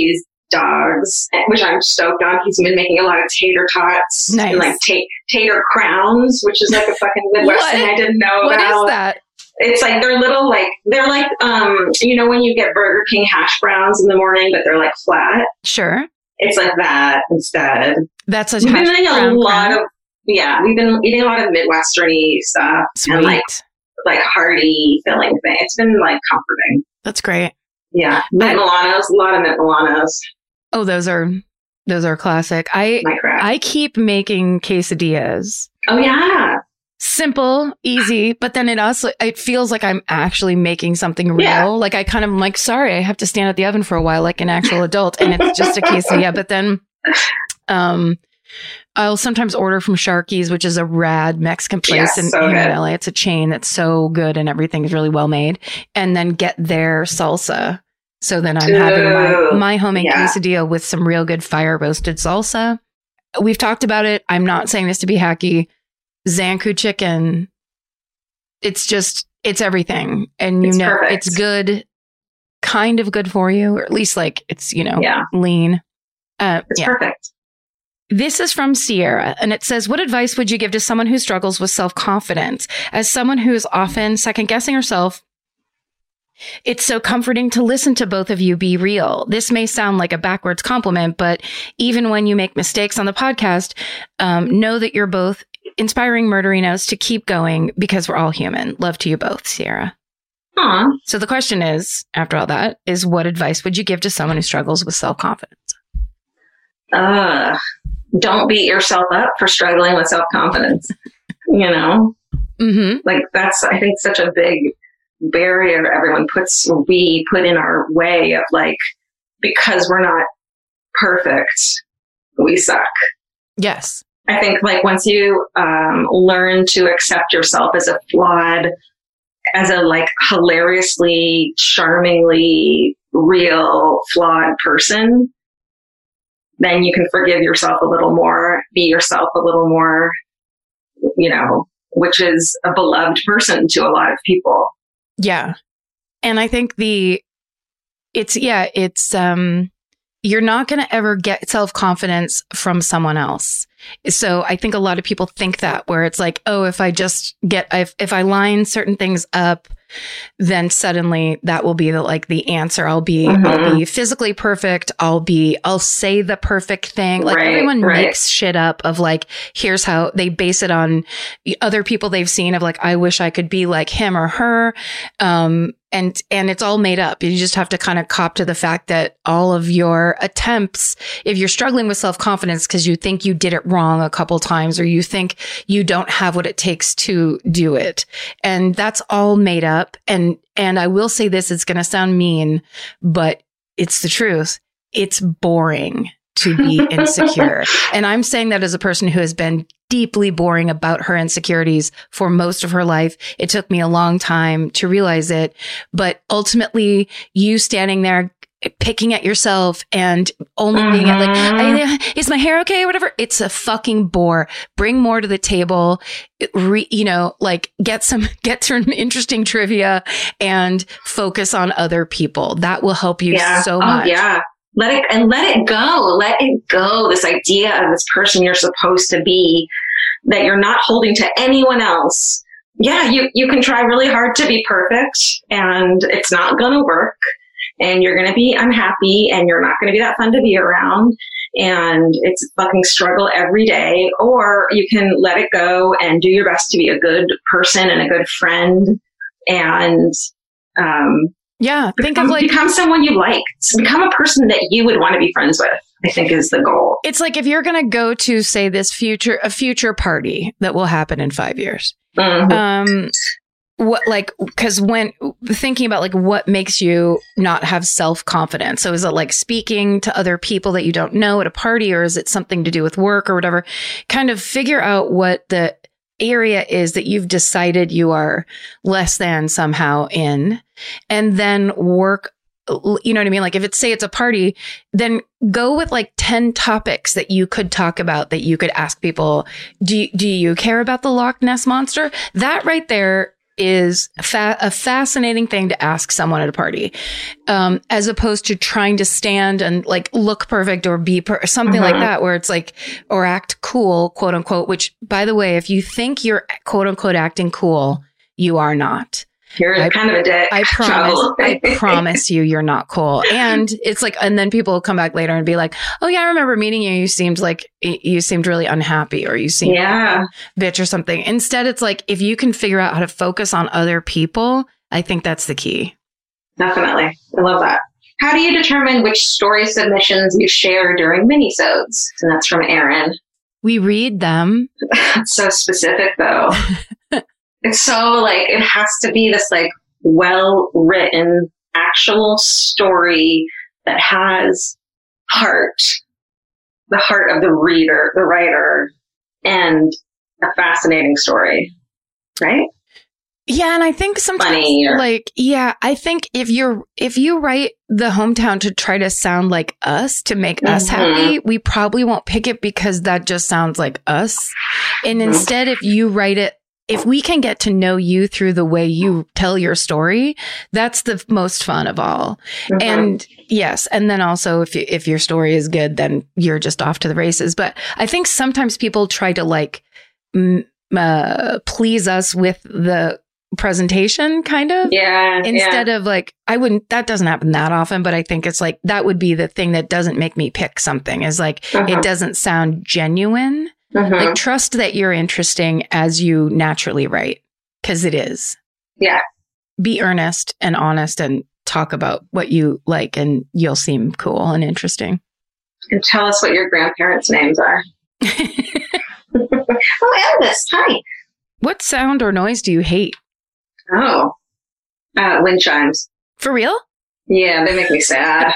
dogs, which I'm stoked on. He's been making a lot of tater tots Nice. and like ta- tater crowns, which is like a fucking Midwest What? thing I didn't know What about. is that? It's like they're little, like they're like um, you know, when you get Burger King hash browns in the morning, but they're like flat. Sure. It's like that instead. That's a We've been hash eating a brown lot crown. of yeah. We've been eating a lot of Midwesterny stuff Sweet. and like like hearty filling thing. It's been like comforting. That's great. Yeah, Mint Milanos, a lot of Mint Milanos. Oh, those are those are classic. I My crap. I keep making quesadillas. Oh yeah. Simple, easy, but then it also it feels like I'm actually making something real. Yeah. Like I kind of am like, sorry, I have to stand at the oven for a while like an actual adult, and it's just a quesadilla. But then um I'll sometimes order from Sharky's, which is a rad Mexican place Yes, in, so here in good. L A. It's a chain that's so good and everything is really well made. And then get their salsa. So then I'm having my, Ooh, my homemade yeah. quesadilla with some real good fire roasted salsa. We've talked about it. I'm not saying this to be hacky. Zanku chicken. It's just, it's everything. And you It's know, perfect. it's good, kind of good for you, or at least like it's, you know, Yeah. lean. Uh, It's yeah. perfect. This is from Sierra, and it says, what advice would you give to someone who struggles with self-confidence? As someone who is often second-guessing herself, it's so comforting to listen to both of you be real. This may sound like a backwards compliment, but even when you make mistakes on the podcast, um, know that you're both inspiring murderinos to keep going because we're all human. Love to you both, Sierra. Aw. So the question is, after all that, is what advice would you give to someone who struggles with self-confidence? Uh, don't beat yourself up for struggling with self-confidence. You know, Mm-hmm. like that's, I think, such a big barrier everyone puts, we put in our way of like, because we're not perfect, we suck. Yes. I think like once you um, learn to accept yourself as a flawed, as a like hilariously, charmingly real flawed person, then you can forgive yourself a little more, be yourself a little more, you know, which is a beloved person to a lot of people. Yeah. And I think the, it's, yeah, it's, um, you're not going to ever get self-confidence from someone else. So I think a lot of people think that where it's like, oh, if I just get, if, if I line certain things up, then suddenly that will be the, like the answer. I'll be, Mhm. I'll be physically perfect. I'll be, I'll say the perfect thing. Like Right, everyone right. makes shit up of like, here's how they base it on other people they've seen of like, I wish I could be like him or her. Um, and, and it's all made up. You just have to kind of cop to the fact that all of your attempts, if you're struggling with self-confidence because you think you did it wrong a couple times, or you think you don't have what it takes to do it. And that's all made up. And, and I will say this, it's going to sound mean, but it's the truth. It's boring to be insecure. And I'm saying that as a person who has been deeply boring about her insecurities for most of her life. It took me a long time to realize it, but ultimately you standing there picking at yourself and only being at like, I, is my hair okay or whatever? It's a fucking bore. Bring more to the table, Re, you know, like get some, get some interesting trivia and focus on other people. That will help you Yeah. so Oh, much. yeah. Let it, and let it go. Let it go. This idea of this person you're supposed to be, that you're not holding to anyone else. Yeah, you, you can try really hard to be perfect and it's not going to work and you're going to be unhappy and you're not going to be that fun to be around. And it's a fucking struggle every day. Or you can let it go and do your best to be a good person and a good friend and, um, Yeah. Think become, of like, become someone you like. Become a person that you would want to be friends with, I think is the goal. it's like if you're going to go to say this future, a future party that will happen in five years. Mhm. Um, what like, cause when thinking about like what makes you not have self-confidence. So is it like speaking to other people that you don't know at a party, or is it something to do with work or whatever? Kind of figure out what the area is that you've decided you are less than somehow in, and then work. You know what I mean? Like if it's, say it's a party, then go with like ten topics that you could talk about, that you could ask people. Do, do you care about the Loch Ness Monster? That right there is fa- a fascinating thing to ask someone at a party, um, as opposed to trying to stand and like look perfect or be per- something Mhm. like that, where it's like, or act cool, quote unquote, which by the way, if you think you're quote unquote acting cool, you are not. You're I- kind of a dick. I promise, I Probably. promise you, you're not cool. And it's like, and then people will come back later and be like, oh yeah, I remember meeting you. You seemed like, you seemed really unhappy, or you seemed Yeah. bitch or something. Instead, it's like, if you can figure out how to focus on other people, I think that's the key. Definitely. I love that. How do you determine which story submissions you share during minisodes? And that's from Aaron. We read them. It's so specific though. It's so like, it has to be this like well written actual story that has heart, the heart of the reader, the writer, and a fascinating story, right? Yeah, and I think sometimes, Funny or- like, yeah, I think if you're if you write the hometown to try to sound like us, to make us Mhm. happy, we probably won't pick it because that just sounds like us. And Mhm. instead, if you write it, if we can get to know you through the way you tell your story, that's the most fun of all. Mhm. And yes, and then also if you, if your story is good, then you're just off to the races. But I think sometimes people try to like m- uh, please us with the presentation, kind of. yeah, Instead yeah. of like, I wouldn't, that doesn't happen that often, but I think it's like, that would be the thing that doesn't make me pick something, is like, Uh-huh. it doesn't sound genuine. Mhm. Like, trust that you're interesting as you naturally write, because it is. Yeah. Be earnest and honest and talk about what you like, and you'll seem cool and interesting. And tell us what your grandparents' names are. Oh, Elvis, hi. What sound or noise do you hate? Oh, uh, wind chimes. For real? Yeah, they make me sad.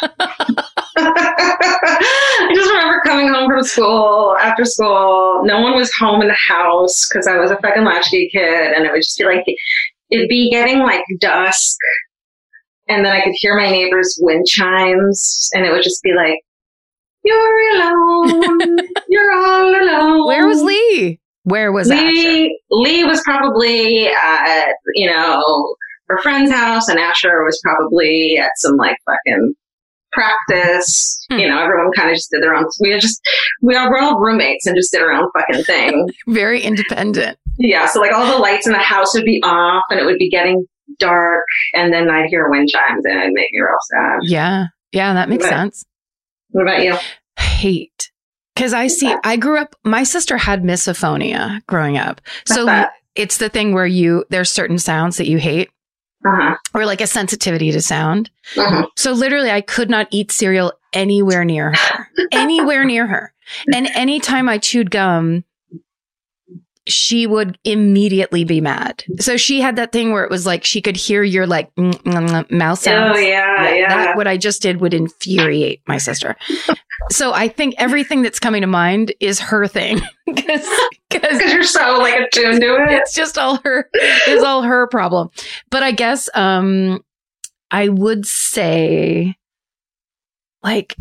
I just remember coming home from school, after school, no one was home in the house because I was a fucking latchkey kid, and it would just be like, it'd be getting like dusk, and then I could hear my neighbor's wind chimes, and it would just be like, you're alone, you're all alone. Where was Lee? Where was Asher? Lee, Lee was probably at, you know, her friend's house, and Asher was probably at some like fucking practice. Hmm. You know, everyone kind of just did their own. We were just we were all roommates and just did our own fucking thing. Very independent. Yeah, so like all the lights in the house would be off, and it would be getting dark, and then I'd hear wind chimes, and it'd make me real sad. Yeah. Yeah, that makes But- sense. What about you? Hate. Because I see, I grew up, my sister had misophonia growing up. What's So that? it's the thing where you, there's certain sounds that you hate, Uh huh. or like a sensitivity to sound. Uh-huh. So literally, I could not eat cereal anywhere near her, anywhere near her. And anytime I chewed gum, she would immediately be mad. So she had that thing where it was like she could hear your like mm, mm, mm, mouth sounds. Oh yeah, That- yeah. that- what I just did would infuriate my sister. So I think everything that's coming to mind is her thing, because Because you're so like attuned to it. it's just all her, it's all her problem. But I guess um, I would say like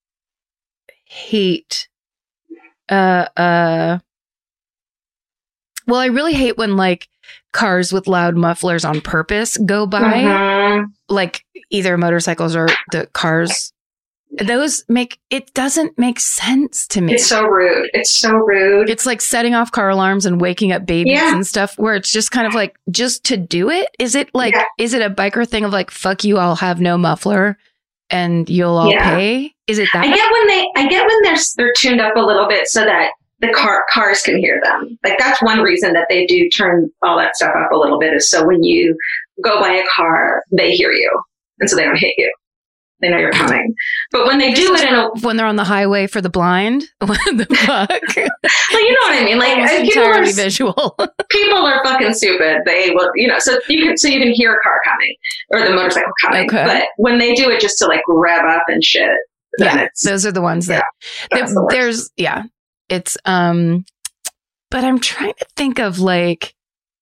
hate. Uh, uh. Well, I really hate when like cars with loud mufflers on purpose go by, Mhm. like either motorcycles or the cars. Those make, it doesn't make sense to me. It's so rude. It's so rude. It's like setting off car alarms and waking up babies Yeah. and stuff, where it's just kind of like, just to do it. Is it like, Yeah. is it a biker thing of like, fuck you, I'll have no muffler and you'll all Yeah. pay? Is it that? I get when they, I get when they're they're tuned up a little bit so that the car cars can hear them. Like that's one reason that they do turn all that stuff up a little bit, is so when you go by a car, they hear you, and so they don't hit you. They know you're coming. But when they do it in a, When they're on the highway for the blind? What the fuck? well, you know what I mean. Like Almost uh, people are entirely visual. people are fucking stupid. They will, you know, so you can so you can hear a car coming or the motorcycle coming. Okay. But when they do it just to like rev up and shit, then Yeah, it's those are the ones that, that's that the worst. there's, yeah, it's, um, but I'm trying to think of like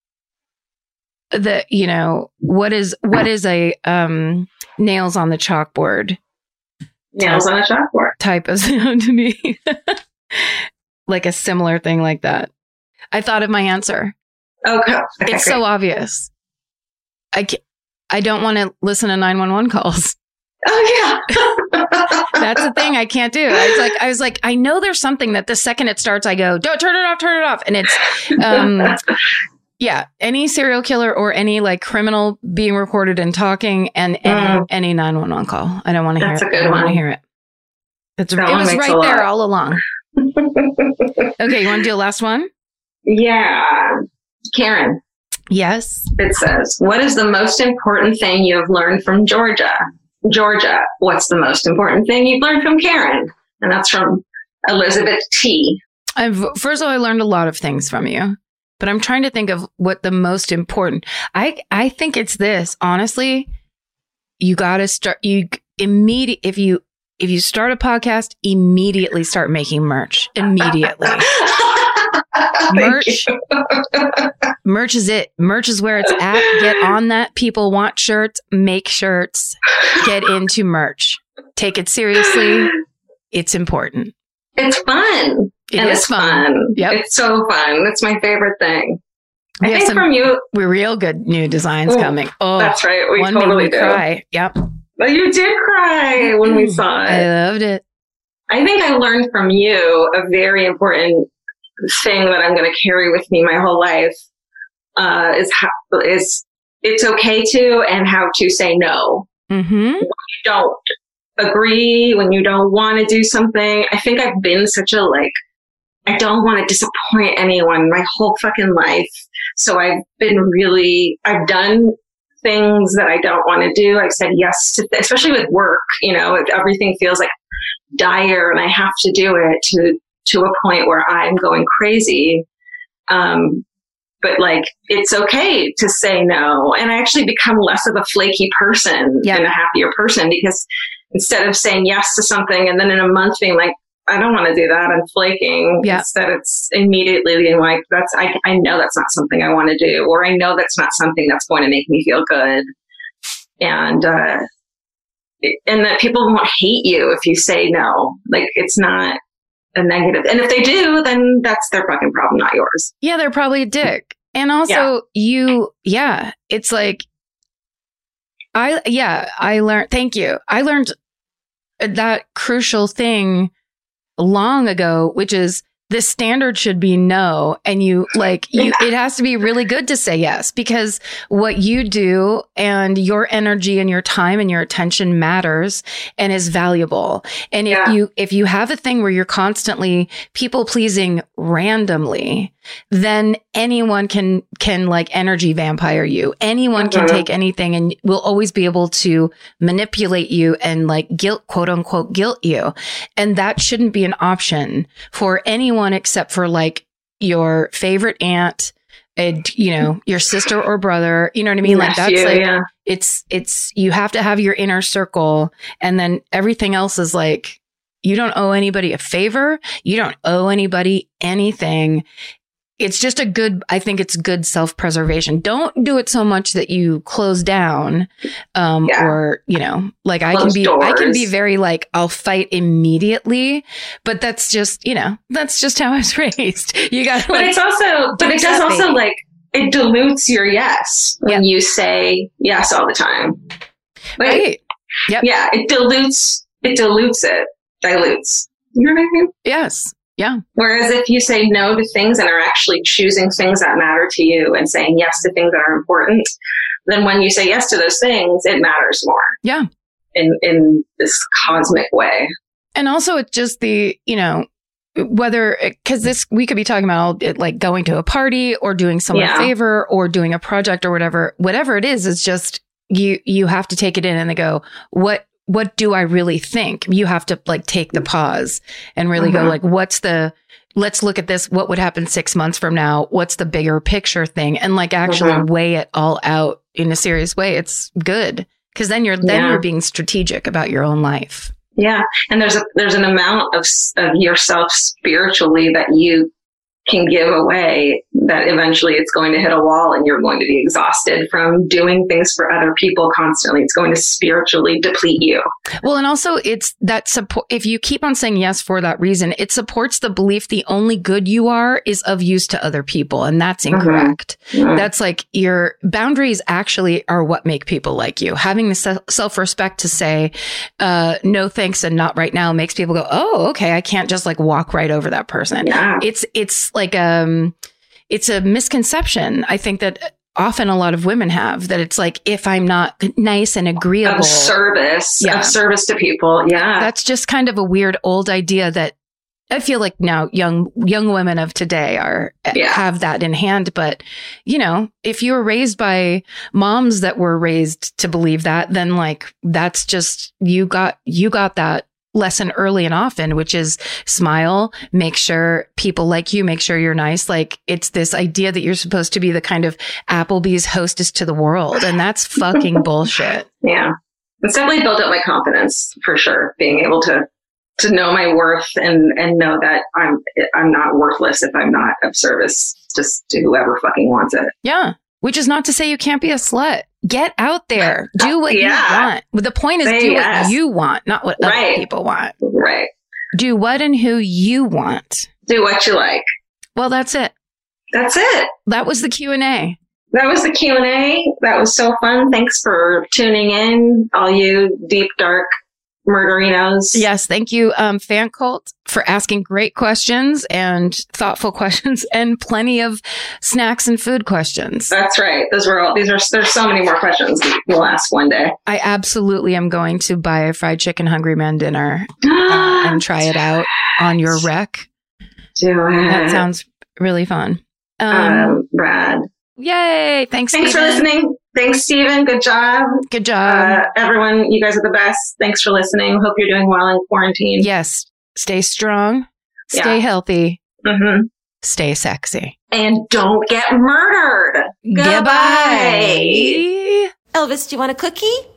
the, you know, what is, what is a, um, nails on the chalkboard nails on a chalkboard. type of sound to me. Like a similar thing like that. I thought of my answer. Okay. okay It's great. so obvious. I, ca- I don't want to listen to nine one one calls. Oh yeah. That's the thing I can't do. I was like, I was like, I know there's something that the second it starts, I go, don't turn it off, turn it off. And it's, um, yeah, any serial killer or any like criminal being recorded and talking and any, Mm. any nine one one call. I don't want to hear That's it. a good I don't want to one. hear it. It's, it That one was makes right a there lot. all along. Okay. You want to do a last one? Yeah. Karen, Yes. it says, what is the most important thing you have learned from Georgia? Georgia, what's the most important thing you've learned from Karen? And that's from Elizabeth T. I've, first of all, I learned a lot of things from you, but I'm trying to think of what the most important. I I think it's this. Honestly, you got to start. You immediate if you if you start a podcast, immediately start making merch. Immediately, merch. Merch is it. Merch is where it's at. Get on that. People want shirts. Make shirts. Get into merch. Take it seriously. It's important. It's fun. It and is it's fun. fun. Yep. It's so fun. That's my favorite thing. We I have think some from you, we're real good new designs Ooh, coming. Oh, that's right. We one totally made me do. cry. Yep. But you did cry when we saw I it. loved it. I think I learned from you a very important thing that I'm going to carry with me my whole life. Uh, is how is it's okay to and how to say no. Mm-hmm. You don't agree when you don't want to do something. I think I've been such a like I don't want to disappoint anyone my whole fucking life. So I've been really I've done things that I don't want to do. I've said yes to, especially with work. You know, if everything feels like dire and I have to do it to to a point where I'm going crazy. Um, But like, it's okay to say no. And I actually become less of a flaky person Yeah. and a happier person because instead of saying yes to something and then in a month being like, I don't want to do that, I'm flaking. Yeah. Instead it's immediately being like, that's, I, I know that's not something I want to do, or I know that's not something that's going to make me feel good. And, uh, it- and that people won't hate you if you say no. Like, it's not a negative. And if they do, then that's their fucking problem, not yours. Yeah, they're probably a dick. And also Yeah. you, yeah, it's like, I, yeah, I learned, thank you. I learned that crucial thing long ago, which is the standard should be no. And you like, you, it has to be really good to say yes, because what you do and your energy and your time and your attention matters and is valuable. And if Yeah. you, if you have a thing where you're constantly people pleasing randomly, then anyone can, can like energy vampire you. Anyone can Mhm. take anything and will always be able to manipulate you and like guilt, quote unquote, guilt you. And that shouldn't be an option for anyone except for like your favorite aunt, and, you know, your sister or brother. You know what I mean? Like that's Nephew, like, yeah. it's, it's, you have to have your inner circle, and then everything else is like, you don't owe anybody a favor. You don't owe anybody anything. It's just a good, I think it's good self-preservation. Don't do it so much that you close down, um, Yeah. or, you know, like I can Close be, I can doors. be very like, I'll fight immediately, but that's just, you know, that's just how I was raised. You got to But like, it's also, but don't it does stop also baby. like, it dilutes your yes when Yeah. you say yes all the time. Like, right. Yep. yeah, it dilutes, it dilutes it, dilutes. You know what I mean? Yes. Yeah. Whereas if you say no to things and are actually choosing things that matter to you and saying yes to things that are important, then when you say yes to those things, it matters more. Yeah. In, in this cosmic way. And also it's just the, you know, whether, cause this, we could be talking about it, like going to a party or doing someone Yeah. a favor or doing a project or whatever, whatever it is, it's just, you, you have to take it in and they go, what, what do I really think? You have to like take the pause and really go Mhm. like, what's the, let's look at this. What would happen six months from now? What's the bigger picture thing? And like actually Mhm. weigh it all out in a serious way. It's good. Cause then you're, then Yeah. you're being strategic about your own life. Yeah. And there's a, there's an amount of, s- of yourself spiritually that you can give away, that eventually it's going to hit a wall and you're going to be exhausted from doing things for other people constantly. It's going to spiritually deplete you. Well, and also it's that support. If you keep on saying yes for that reason, it supports the belief the only good you are is of use to other people. And that's incorrect. Mm-hmm. Mm-hmm. That's like your boundaries actually are what make people like you. Having the self-respect to say, uh, no thanks and not right now makes people go, oh, okay, I can't just like walk right over that person. Yeah. It's, it's like, um, it's a misconception. I think that often a lot of women have that it's like, if I'm not nice and agreeable. Of service, yeah. of service to people. Yeah. That's just kind of a weird old idea that I feel like now young, young women of today are, yeah. have that in hand. But, you know, if you were raised by moms that were raised to believe that, then like, that's just, you got, you got that lesson early and often, which is smile, make sure people like you, make sure you're nice. Like it's this idea that you're supposed to be the kind of Applebee's hostess to the world. And that's fucking bullshit. Yeah. It's definitely built up my confidence for sure. Being able to, to know my worth and, and know that I'm, I'm not worthless if I'm not of service just to whoever fucking wants it. Yeah. Which is not to say you can't be a slut. Get out there. Do what yeah. you want. But the point is Say do yes. what you want, not what right. other people want. Right. Do what and who you want. Do what you like. Well, that's it. That's it. That was the Q and A. That was the Q and A. That was so fun. Thanks for tuning in, all you deep, dark murderinos. Yes, thank you, um, Fan Cult, for asking great questions and thoughtful questions and plenty of snacks and food questions. That's right. Those were all, these are, there's so many more questions we'll ask one day. I absolutely am going to buy a fried chicken Hungry Man dinner uh, and try it out on your rec. Do it. That sounds really fun. Um, um Brad. Yay. Thanks, Thanks Steven. for listening. Thanks, Steven. Good job. Good job. Uh, everyone, you guys are the best. Thanks for listening. Hope you're doing well in quarantine. Yes. Stay strong. Stay yeah. healthy. Mm-hmm. Stay sexy. And don't get murdered. Goodbye. Elvis, do you want a cookie?